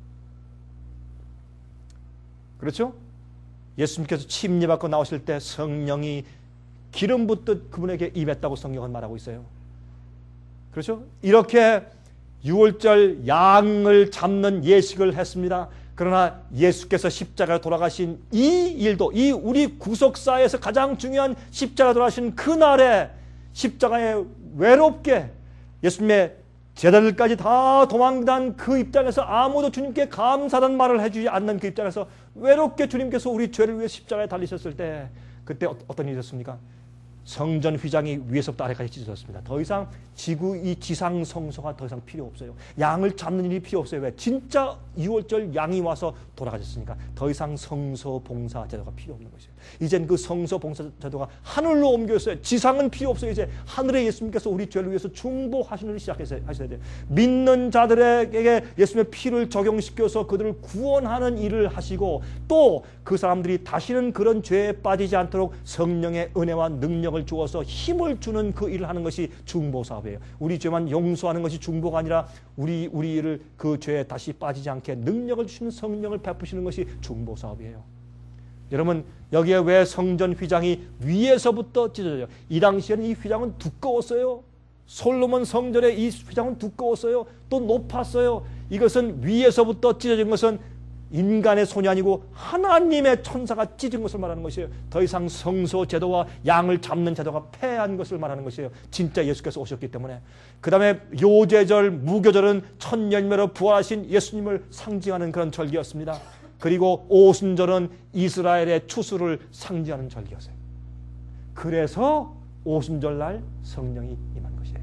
A: 그렇죠? 예수님께서 침례받고 나오실 때 성령이 기름 붓듯 그분에게 임했다고 성경은 말하고 있어요. 그렇죠? 이렇게 유월절 양을 잡는 예식을 했습니다. 그러나 예수께서 십자가에 돌아가신 이 일도, 이 우리 구속사에서 가장 중요한 십자가 돌아가신 그날에 십자가에 외롭게 예수님의 제자들까지 다 도망간 그 입장에서 아무도 주님께 감사하다는 말을 해주지 않는 그 입장에서 외롭게 주님께서 우리 죄를 위해 십자가에 달리셨을 때 그때 어떤 일이 있었습니까? 성전 휘장이 위에서부터 아래까지 찢어졌습니다. 더 이상 지구 이 지상 성소가 더 이상 필요 없어요. 양을 잡는 일이 필요 없어요. 왜? 진짜 유월절 양이 와서 돌아가셨으니까 더 이상 성소 봉사 제도가 필요 없는 것이에요. 이젠 그 성소 봉사 제도가 하늘로 옮겨졌어요. 지상은 필요 없어요. 이제 하늘에 예수님께서 우리 죄를 위해서 중보하시는 일을 시작하셔야 돼요. 믿는 자들에게 예수님의 피를 적용시켜서 그들을 구원하는 일을 하시고 또 그 사람들이 다시는 그런 죄에 빠지지 않도록 성령의 은혜와 능력을 주어서 힘을 주는 그 일을 하는 것이 중보 사업이에요. 우리 죄만 용서하는 것이 중보가 아니라 우리 우리를 그 죄에 다시 빠지지 않게 능력을 주시는 성령을 베푸시는 것이 중보 사업이에요. 여러분 여기에 왜 성전 휘장이 위에서부터 찢어져요? 이 당시에는 이 휘장은 두꺼웠어요. 솔로몬 성전의 이 휘장은 두꺼웠어요. 또 높았어요. 이것은 위에서부터 찢어진 것은 인간의 손이 아니고 하나님의 천사가 찢은 것을 말하는 것이에요. 더 이상 성소 제도와 양을 잡는 제도가 패한 것을 말하는 것이에요. 진짜 예수께서 오셨기 때문에. 그 다음에 요제절, 무교절은 첫 열매로 부활하신 예수님을 상징하는 그런 절기였습니다. 그리고 오순절은 이스라엘의 추수를 상징하는 절기였어요. 그래서 오순절날 성령이 임한 것이에요.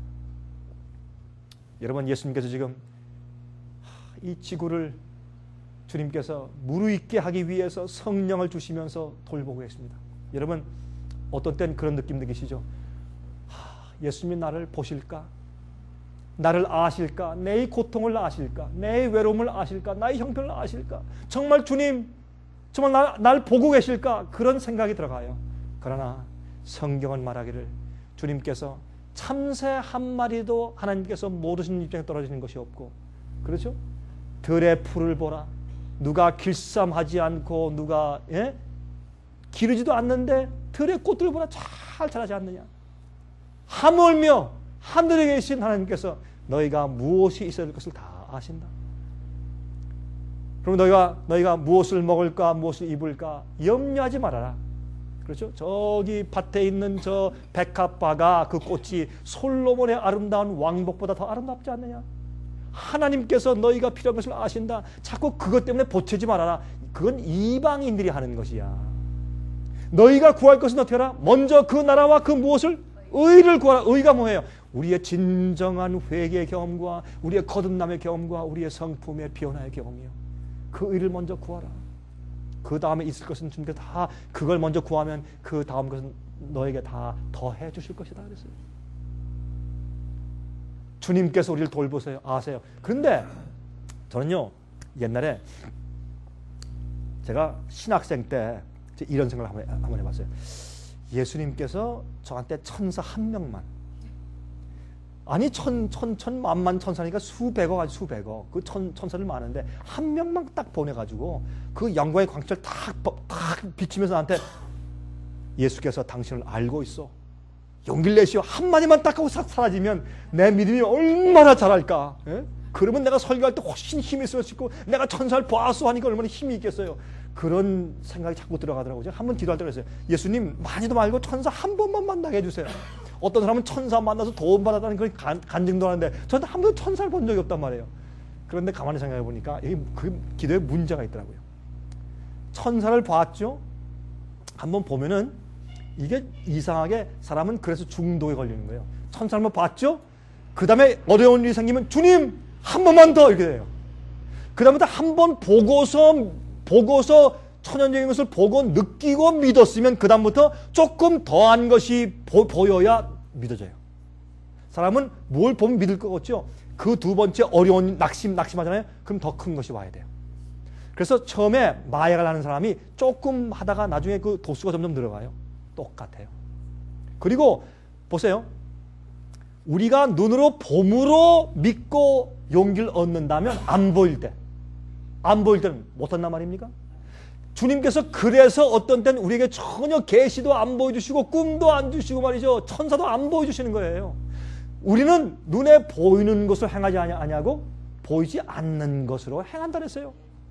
A: 여러분 예수님께서 지금 이 지구를 주님께서 무르익게 하기 위해서 성령을 주시면서 돌보고 계십니다. 여러분 어떤 땐 그런 느낌 느끼시죠? 하, 예수님이 나를 보실까? 나를 아실까? 내 고통을 아실까? 내 외로움을 아실까? 나의 형편을 아실까? 정말 주님 정말 나, 날 보고 계실까? 그런 생각이 들어가요. 그러나 성경은 말하기를 주님께서 참새 한 마리도 하나님께서 모르시는 입장에 떨어지는 것이 없고, 그렇죠? 들의 풀을 보라. 누가 길쌈하지 않고 누가 예? 기르지도 않는데 들의 꽃들을 보라 잘 자라지 않느냐. 하물며 하늘에 계신 하나님께서 너희가 무엇이 있어야 될 것을 다 아신다. 그럼 너희가 너희가 무엇을 먹을까 무엇을 입을까 염려하지 말아라. 그렇죠? 저기 밭에 있는 저 백합화가 그 꽃이 솔로몬의 아름다운 왕복보다 더 아름답지 않느냐. 하나님께서 너희가 필요한 것을 아신다. 자꾸 그것 때문에 보채지 말아라. 그건 이방인들이 하는 것이야. 너희가 구할 것은 어떻게 하라? 먼저 그 나라와 그 무엇을? 의를 구하라. 의가 뭐예요? 우리의 진정한 회개의 경험과 우리의 거듭남의 경험과 우리의 성품의 변화의 경험이요. 그 의를 먼저 구하라. 그 다음에 있을 것은 주님께서 다 그걸 먼저 구하면 그 다음 것은 너에게 다 더해 주실 것이다 그랬어요. 주님께서 우리를 돌보세요. 아세요. 그런데 저는요 옛날에 제가 신학생 때 이런 생각을 한번, 한번 해봤어요. 예수님께서 저한테 천사 한 명만, 아니 천, 천, 천, 만만 천사니까 수백억 아니 수백억 그 천, 천사를 많은데 한 명만 딱 보내가지고 그 영광의 광채를 탁, 탁 비치면서 나한테 예수께서 당신을 알고 있어. 용기를 내시오. 한마디만 딱 하고 싹 사라지면 내 믿음이 얼마나 자랄까. 예? 그러면 내가 설교할 때 훨씬 힘이 있을 수 있고 내가 천사를 보았어 하니까 얼마나 힘이 있겠어요. 그런 생각이 자꾸 들어가더라고요. 제가 한번 기도할 때 그랬어요. 예수님 많이도 말고 천사 한 번만 만나게 해주세요. 어떤 사람은 천사 만나서 도움 받았다는 그런 간, 간증도 하는데 저는 한 번도 천사를 본 적이 없단 말이에요. 그런데 가만히 생각해 보니까 여기 그 기도에 문제가 있더라고요. 천사를 봤죠. 한번 보면은 이게 이상하게 사람은 그래서 중독에 걸리는 거예요. 천사를 한번 봤죠. 그 다음에 어려운 일이 생기면 주님 한 번만 더 이렇게 돼요. 그 다음부터 한 번 보고서 보고서 천연적인 것을 보고 느끼고 믿었으면 그 다음부터 조금 더한 것이 보, 보여야 믿어져요. 사람은 뭘 보면 믿을 것 같죠. 그 두 번째 어려운 낙심 낙심하잖아요. 그럼 더 큰 것이 와야 돼요. 그래서 처음에 마약을 하는 사람이 조금 하다가 나중에 그 도수가 점점 늘어가요. 똑같아요. 그리고 보세요. 우리가 눈으로 봄으로 믿고 용기를 얻는다면 안 보일 때, 안 보일 때는 못한단 말입니까? 주님께서 그래서 어떤 때는 우리에게 전혀 계시도 안 보여주시고 꿈도 안 주시고 말이죠. 천사도 안 보여주시는 거예요. 우리는 눈에 보이는 것을 행하지 아니하고 보이지 않는 것으로 행한다 그랬어요.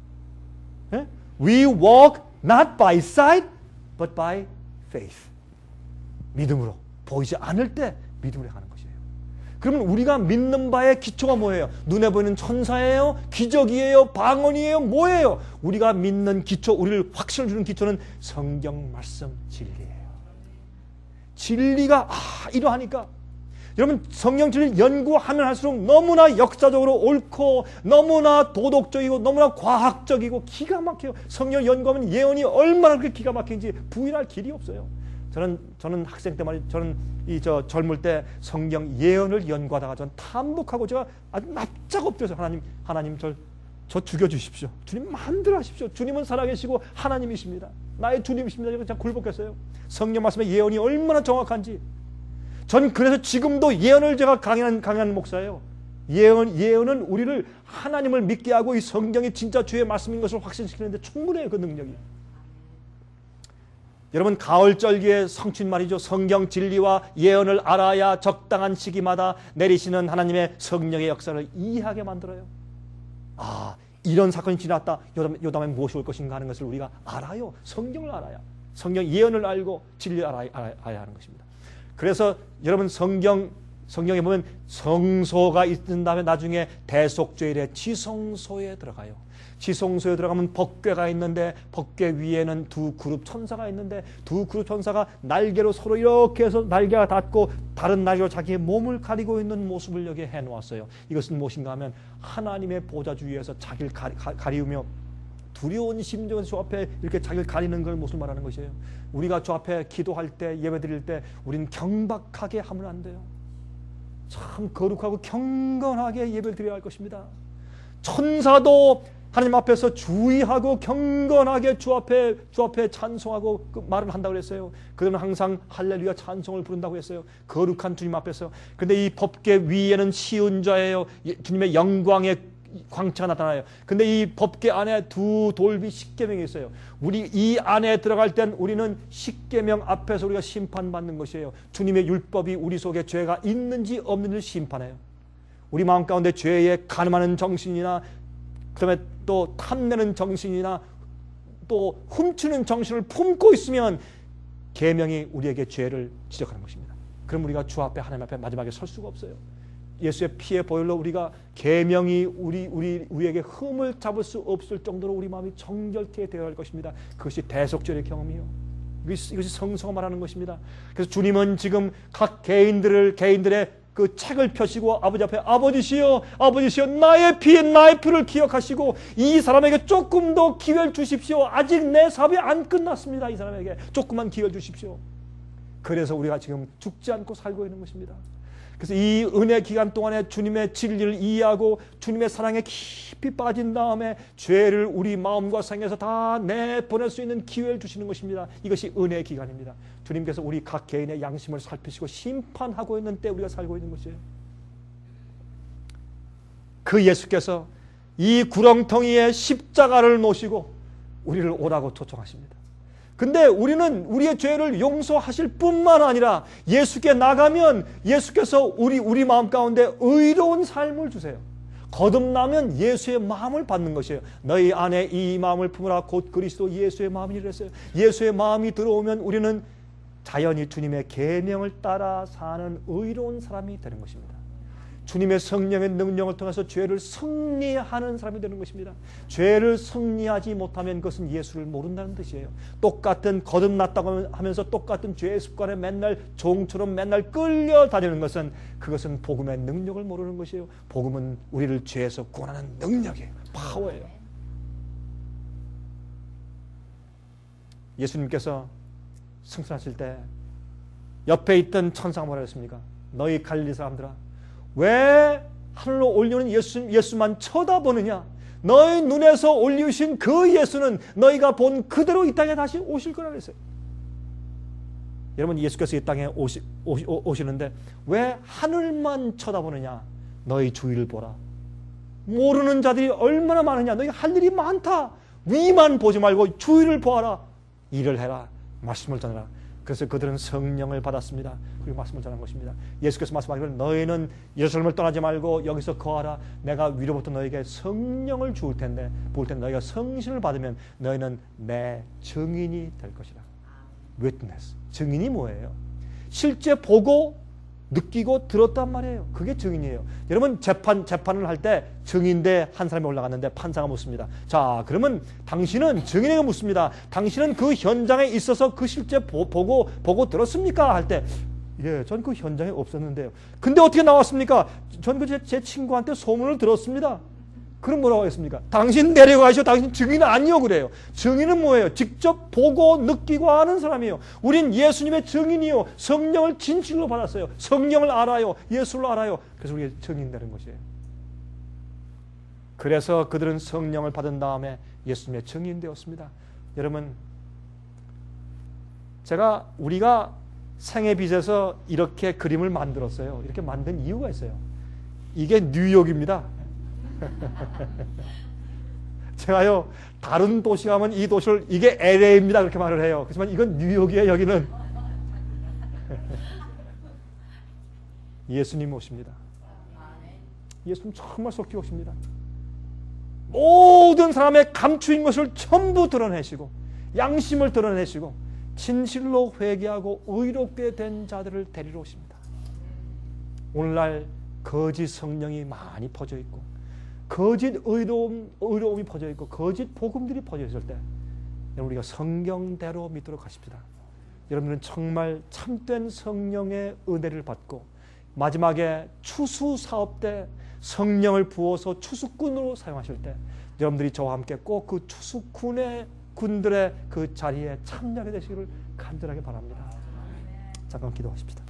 A: 예? We walk not by sight but by faith. 믿음으로. 보이지 않을 때 믿음으로 행하는 것이에요. 그러면 우리가 믿는 바의 기초가 뭐예요? 눈에 보이는 천사예요? 기적이에요? 방언이에요? 뭐예요? 우리가 믿는 기초, 우리를 확신을 주는 기초는 성경 말씀 진리예요. 진리가 아 이러하니까 여러분 성경 진리를 연구하면 할수록 너무나 역사적으로 옳고 너무나 도덕적이고 너무나 과학적이고 기가 막혀요. 성경 연구하면 예언이 얼마나 그렇게 기가 막힌지 부인할 길이 없어요. 저는 저는 학생 때 말이 저는 이 저 젊을 때 성경 예언을 연구하다가 전 탐독하고 제가 아주 납작 엎드려서 하나님 하나님 저 저 죽여 주십시오. 주님 마음대로 하십시오. 주님은 살아계시고 하나님이십니다. 나의 주님이십니다. 제가 진짜 굴복했어요. 성경 말씀의 예언이 얼마나 정확한지. 전 그래서 지금도 예언을 제가 강연한 강연한 목사예요. 예언 예언은 우리를 하나님을 믿게 하고 이 성경이 진짜 주의 말씀인 것을 확신시키는데 충분해요. 그 능력이. 여러분 가을절기의 성취인 말이죠. 성경 진리와 예언을 알아야 적당한 시기마다 내리시는 하나님의 성령의 역사를 이해하게 만들어요. 아 이런 사건이 지났다. 요담, 요담에 무엇이 올 것인가 하는 것을 우리가 알아요. 성경을 알아야. 성경 예언을 알고 진리를 알아야, 알아야 하는 것입니다. 그래서 여러분 성경, 성경에 보면 성소가 있는 다음에 나중에 대속죄일에 지성소에 들어가요. 지성소에 들어가면 법궤가 있는데 법궤 위에는 두 그룹 천사가 있는데 두 그룹 천사가 날개로 서로 이렇게 해서 날개가 닿고 다른 날개로 자기의 몸을 가리고 있는 모습을 여기에 해놓았어요. 이것은 무엇인가 하면 하나님의 보좌주 위에서 자기를 가리, 가, 가리우며 두려운 심정에서 주 앞에 이렇게 자기를 가리는 걸 모습을 말하는 것이에요. 우리가 주 앞에 기도할 때 예배 드릴 때 우리는 경박하게 하면 안 돼요. 참 거룩하고 경건하게 예배를 드려야 할 것입니다. 천사도 하나님 앞에서 주의하고 경건하게 주 앞에 주 앞에 찬송하고 그 말을 한다고 그랬어요. 그들은 항상 할렐루야 찬송을 부른다고 했어요. 거룩한 주님 앞에서. 근데 이 법궤 위에는 시은자예요. 주님의 영광의 광채가 나타나요. 근데 이 법궤 안에 두 돌비 십계명이 있어요. 우리 이 안에 들어갈 땐 우리는 십계명 앞에서 우리가 심판받는 것이에요. 주님의 율법이 우리 속에 죄가 있는지 없는지를 심판해요. 우리 마음 가운데 죄에 가늠하는 정신이나 그다음에 또 탐내는 정신이나 또 훔치는 정신을 품고 있으면 계명이 우리에게 죄를 지적하는 것입니다. 그럼 우리가 주 앞에 하나님 앞에 마지막에 설 수가 없어요. 예수의 피의 보혈로 우리가 계명이 우리 우리 우리에게 흠을 잡을 수 없을 정도로 우리 마음이 정결케 되어야 할 것입니다. 그것이 대속죄의 경험이요. 이것이, 이것이 성서가 말하는 것입니다. 그래서 주님은 지금 각 개인들을 개인들의 그 책을 펴시고 아버지 앞에 아버지시여 아버지시여 나의 피 나의 피를 기억하시고 이 사람에게 조금 더 기회를 주십시오. 아직 내 사업이 안 끝났습니다. 이 사람에게 조금만 기회를 주십시오. 그래서 우리가 지금 죽지 않고 살고 있는 것입니다. 그래서 이 은혜 기간 동안에 주님의 진리를 이해하고 주님의 사랑에 깊이 빠진 다음에 죄를 우리 마음과 생에서 다 내보낼 수 있는 기회를 주시는 것입니다. 이것이 은혜의 기간입니다. 주님께서 우리 각 개인의 양심을 살피시고 심판하고 있는 때 우리가 살고 있는 것이에요. 그 예수께서 이 구렁텅이에 십자가를 놓으시고 우리를 오라고 초청하십니다. 근데 우리는 우리의 죄를 용서하실 뿐만 아니라 예수께 나가면 예수께서 우리 우리 마음 가운데 의로운 삶을 주세요. 거듭나면 예수의 마음을 받는 것이에요. 너희 안에 이 마음을 품으라 곧 그리스도 예수의 마음이라 했어요. 예수의 마음이 들어오면 우리는 자연히 주님의 계명을 따라 사는 의로운 사람이 되는 것입니다. 주님의 성령의 능력을 통해서 죄를 승리하는 사람이 되는 것입니다. 죄를 승리하지 못하면 그것은 예수를 모른다는 뜻이에요. 똑같은 거듭났다고 하면서 똑같은 죄의 습관에 맨날 종처럼 맨날 끌려다니는 것은 그것은 복음의 능력을 모르는 것이에요. 복음은 우리를 죄에서 구원하는 능력이에요. 파워예요. 예수님께서 승천하실 때 옆에 있던 천사가 뭐라 했습니까? 너희 갈릴리 사람들아 왜 하늘로 올려오는 예수, 예수만 쳐다보느냐? 너희 눈에서 올리우신 그 예수는 너희가 본 그대로 이 땅에 다시 오실 거라 그랬어요. 여러분 예수께서 이 땅에 오시, 오시, 오시는데 왜 하늘만 쳐다보느냐? 너희 주위를 보라. 모르는 자들이 얼마나 많으냐? 너희 할 일이 많다. 위만 보지 말고 주위를 보아라. 일을 해라. 말씀을 전해라. 그래서 그들은 성령을 받았습니다. 그리고 말씀을 전한 것입니다. 예수께서 말씀하시기를 너희는 예루살렘을 떠나지 말고 여기서 거하라. 내가 위로부터 너에게 성령을 주을 텐데 부을 텐데 너희가 성신을 받으면 너희는 내 증인이 될 것이라. Witness. 증인이 뭐예요? 실제 보고 느끼고 들었단 말이에요. 그게 증인이에요. 여러분 재판 재판을 할 때 증인대 한 사람이 올라갔는데 판사가 묻습니다. 자, 그러면 당신은 증인에게 묻습니다. 당신은 그 현장에 있어서 그 실제 보, 보고 보고 들었습니까? 할 때 예, 전 그 현장에 없었는데요. 근데 어떻게 나왔습니까? 전 그 제 제 친구한테 소문을 들었습니다. 그럼 뭐라고 하겠습니까? 당신 내려가시오. 당신 증인은 아니요 그래요. 증인은 뭐예요? 직접 보고 느끼고 아는 사람이에요. 우린 예수님의 증인이요. 성령을 진실로 받았어요. 성령을 알아요. 예수를 알아요. 그래서 우리가 증인 되는 것이에요. 그래서 그들은 성령을 받은 다음에 예수님의 증인 되었습니다. 여러분, 제가 우리가 생애빛에서 이렇게 그림을 만들었어요. 이렇게 만든 이유가 있어요. 이게 뉴욕입니다. 제가요 다른 도시 가면 이 도시를 이게 엘에이입니다 그렇게 말을 해요. 그렇지만 이건 뉴욕이에요. 여기는 예수님 오십니다. 예수님 정말 속히 오십니다. 모든 사람의 감추인 것을 전부 드러내시고 양심을 드러내시고 진실로 회개하고 의롭게 된 자들을 데리러 오십니다. 오늘날 거짓 성령이 많이 퍼져 있고 거짓 의로움, 의로움이 퍼져 있고 거짓 복음들이 퍼져 있을 때 우리가 성경대로 믿도록 하십시다. 여러분들은 정말 참된 성령의 은혜를 받고 마지막에 추수 사업 때 성령을 부어서 추수꾼으로 사용하실 때 여러분들이 저와 함께 꼭 그 추수꾼의 군들의 그 자리에 참여하게 되시기를 간절하게 바랍니다. 잠깐 기도하십시다.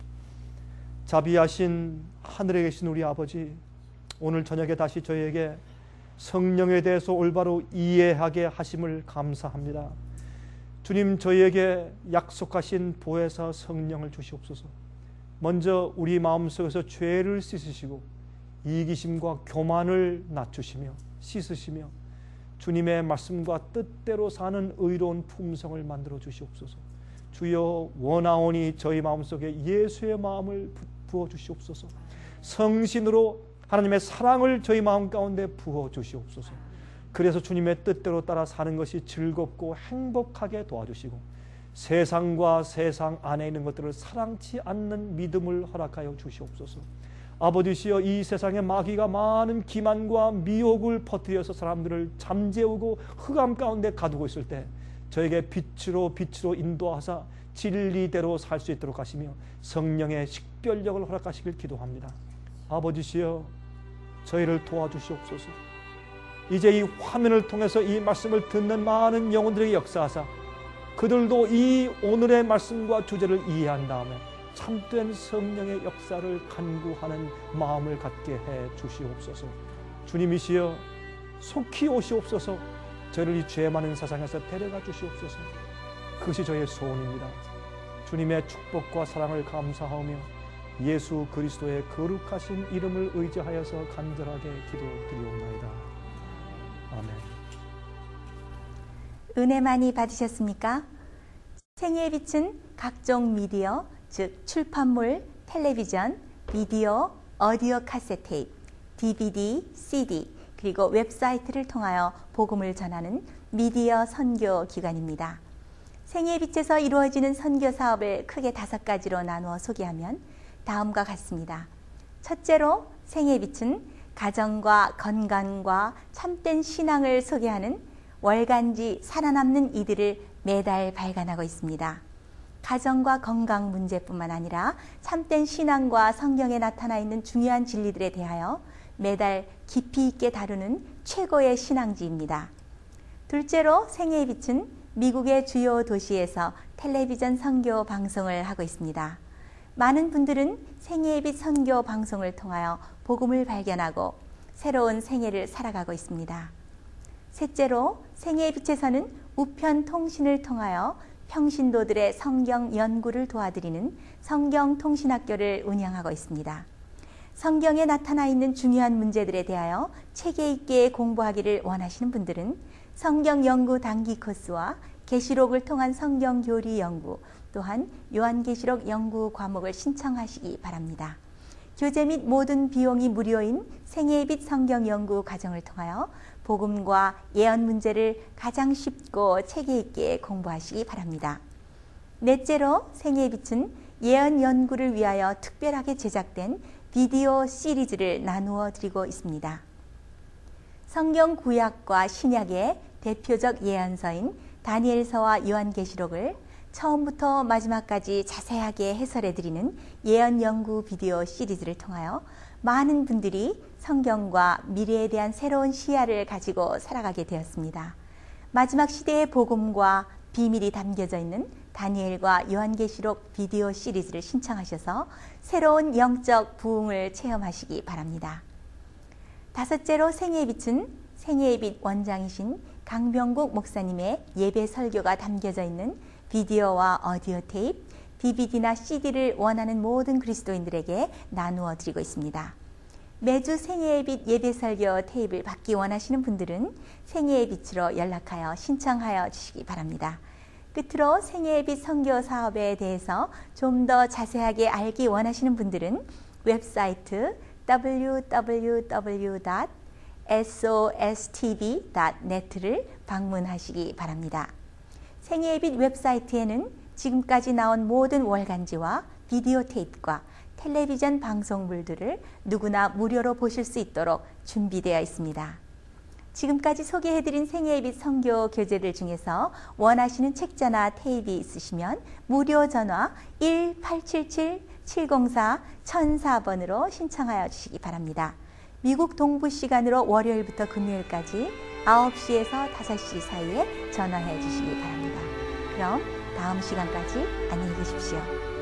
A: 자비하신 하늘에 계신 우리 아버지, 오늘 저녁에 다시 저희에게 성령에 대해서 올바로 이해하게 하심을 감사합니다. 주님, 저희에게 약속하신 보혜사 성령을 주시옵소서. 먼저 우리 마음속에서 죄를 씻으시고 이기심과 교만을 낮추시며 씻으시며 주님의 말씀과 뜻대로 사는 의로운 품성을 만들어 주시옵소서. 주여, 원하오니 저희 마음속에 예수의 마음을 부어 주시옵소서. 성신으로 하나님의 사랑을 저희 마음 가운데 부어 주시옵소서. 그래서 주님의 뜻대로 따라 사는 것이 즐겁고 행복하게 도와주시고 세상과 세상 안에 있는 것들을 사랑치 않는 믿음을 허락하여 주시옵소서. 아버지시여, 이 세상에 마귀가 많은 기만과 미혹을 퍼뜨려서 사람들을 잠재우고 흑암 가운데 가두고 있을 때 저에게 빛으로 빛으로 인도하사 진리대로 살 수 있도록 하시며 성령의 식별력을 허락하시길 기도합니다. 아버지시여, 저희를 도와주시옵소서. 이제 이 화면을 통해서 이 말씀을 듣는 많은 영혼들에게 역사하사 그들도 이 오늘의 말씀과 주제를 이해한 다음에 참된 성령의 역사를 간구하는 마음을 갖게 해 주시옵소서. 주님이시여, 속히 오시옵소서. 저희를 이 죄 많은 세상에서 데려가 주시옵소서. 그것이 저희의 소원입니다. 주님의 축복과 사랑을 감사하며 예수 그리스도의 거룩하신 이름을 의지하여서 간절하게 기도드리옵나이다. 아멘.
B: 은혜 많이 받으셨습니까? 생애의 빛은 각종 미디어, 즉 출판물, 텔레비전, 비디오, 오디오 카세트, 디비디, 씨디, 그리고 웹사이트를 통하여 복음을 전하는 미디어 선교 기관입니다. 생애의 빛에서 이루어지는 선교 사업을 크게 다섯 가지로 나누어 소개하면 다음과 같습니다. 첫째로 생애의 빛은 가정과 건강과 참된 신앙을 소개하는 월간지 살아남는 이들을 매달 발간하고 있습니다. 가정과 건강 문제뿐만 아니라 참된 신앙과 성경에 나타나 있는 중요한 진리들에 대하여 매달 깊이 있게 다루는 최고의 신앙지입니다. 둘째로 생애의 빛은 미국의 주요 도시에서 텔레비전 선교 방송을 하고 있습니다. 많은 분들은 생애의 빛 선교 방송을 통하여 복음을 발견하고 새로운 생애를 살아가고 있습니다. 셋째로 생애의 빛에서는 우편 통신을 통하여 평신도들의 성경 연구를 도와드리는 성경통신학교를 운영하고 있습니다. 성경에 나타나 있는 중요한 문제들에 대하여 체계 있게 공부하기를 원하시는 분들은 성경 연구 단기 코스와 계시록을 통한 성경 교리 연구, 또한 요한계시록 연구 과목을 신청하시기 바랍니다. 교재 및 모든 비용이 무료인 생애의 빛 성경 연구 과정을 통하여 복음과 예언 문제를 가장 쉽고 체계 있게 공부하시기 바랍니다. 넷째로 생애의 빛은 예언 연구를 위하여 특별하게 제작된 비디오 시리즈를 나누어 드리고 있습니다. 성경 구약과 신약의 대표적 예언서인 다니엘서와 요한계시록을 처음부터 마지막까지 자세하게 해설해 드리는 예언 연구 비디오 시리즈를 통하여 많은 분들이 성경과 미래에 대한 새로운 시야를 가지고 살아가게 되었습니다. 마지막 시대의 복음과 비밀이 담겨져 있는 다니엘과 요한계시록 비디오 시리즈를 신청하셔서 새로운 영적 부흥을 체험하시기 바랍니다. 다섯째로 생애의 빛은 생애의 빛 원장이신 강병국 목사님의 예배 설교가 담겨져 있는 비디오와 오디오 테이프, 디비디나 씨디를 원하는 모든 그리스도인들에게 나누어 드리고 있습니다. 매주 생애의 빛 예배 설교 테이프를 받기 원하시는 분들은 생애의 빛으로 연락하여 신청하여 주시기 바랍니다. 끝으로 생애의 빛 선교 사업에 대해서 좀 더 자세하게 알기 원하시는 분들은 웹사이트 더블유 더블유 더블유 닷 에스오에스티비 닷 넷을 방문하시기 바랍니다. 생애의 빛 웹사이트에는 지금까지 나온 모든 월간지와 비디오 테이프과 텔레비전 방송물들을 누구나 무료로 보실 수 있도록 준비되어 있습니다. 지금까지 소개해드린 생애의 빛 선교 교재들 중에서 원하시는 책자나 테이프 있으시면 무료 전화 일 팔칠칠 칠공사 천사 번으로 신청하여 주시기 바랍니다. 미국 동부 시간으로 월요일부터 금요일까지 아홉 시에서 다섯 시 사이에 전화해 주시기 바랍니다. 그럼 다음 시간까지 안녕히 계십시오.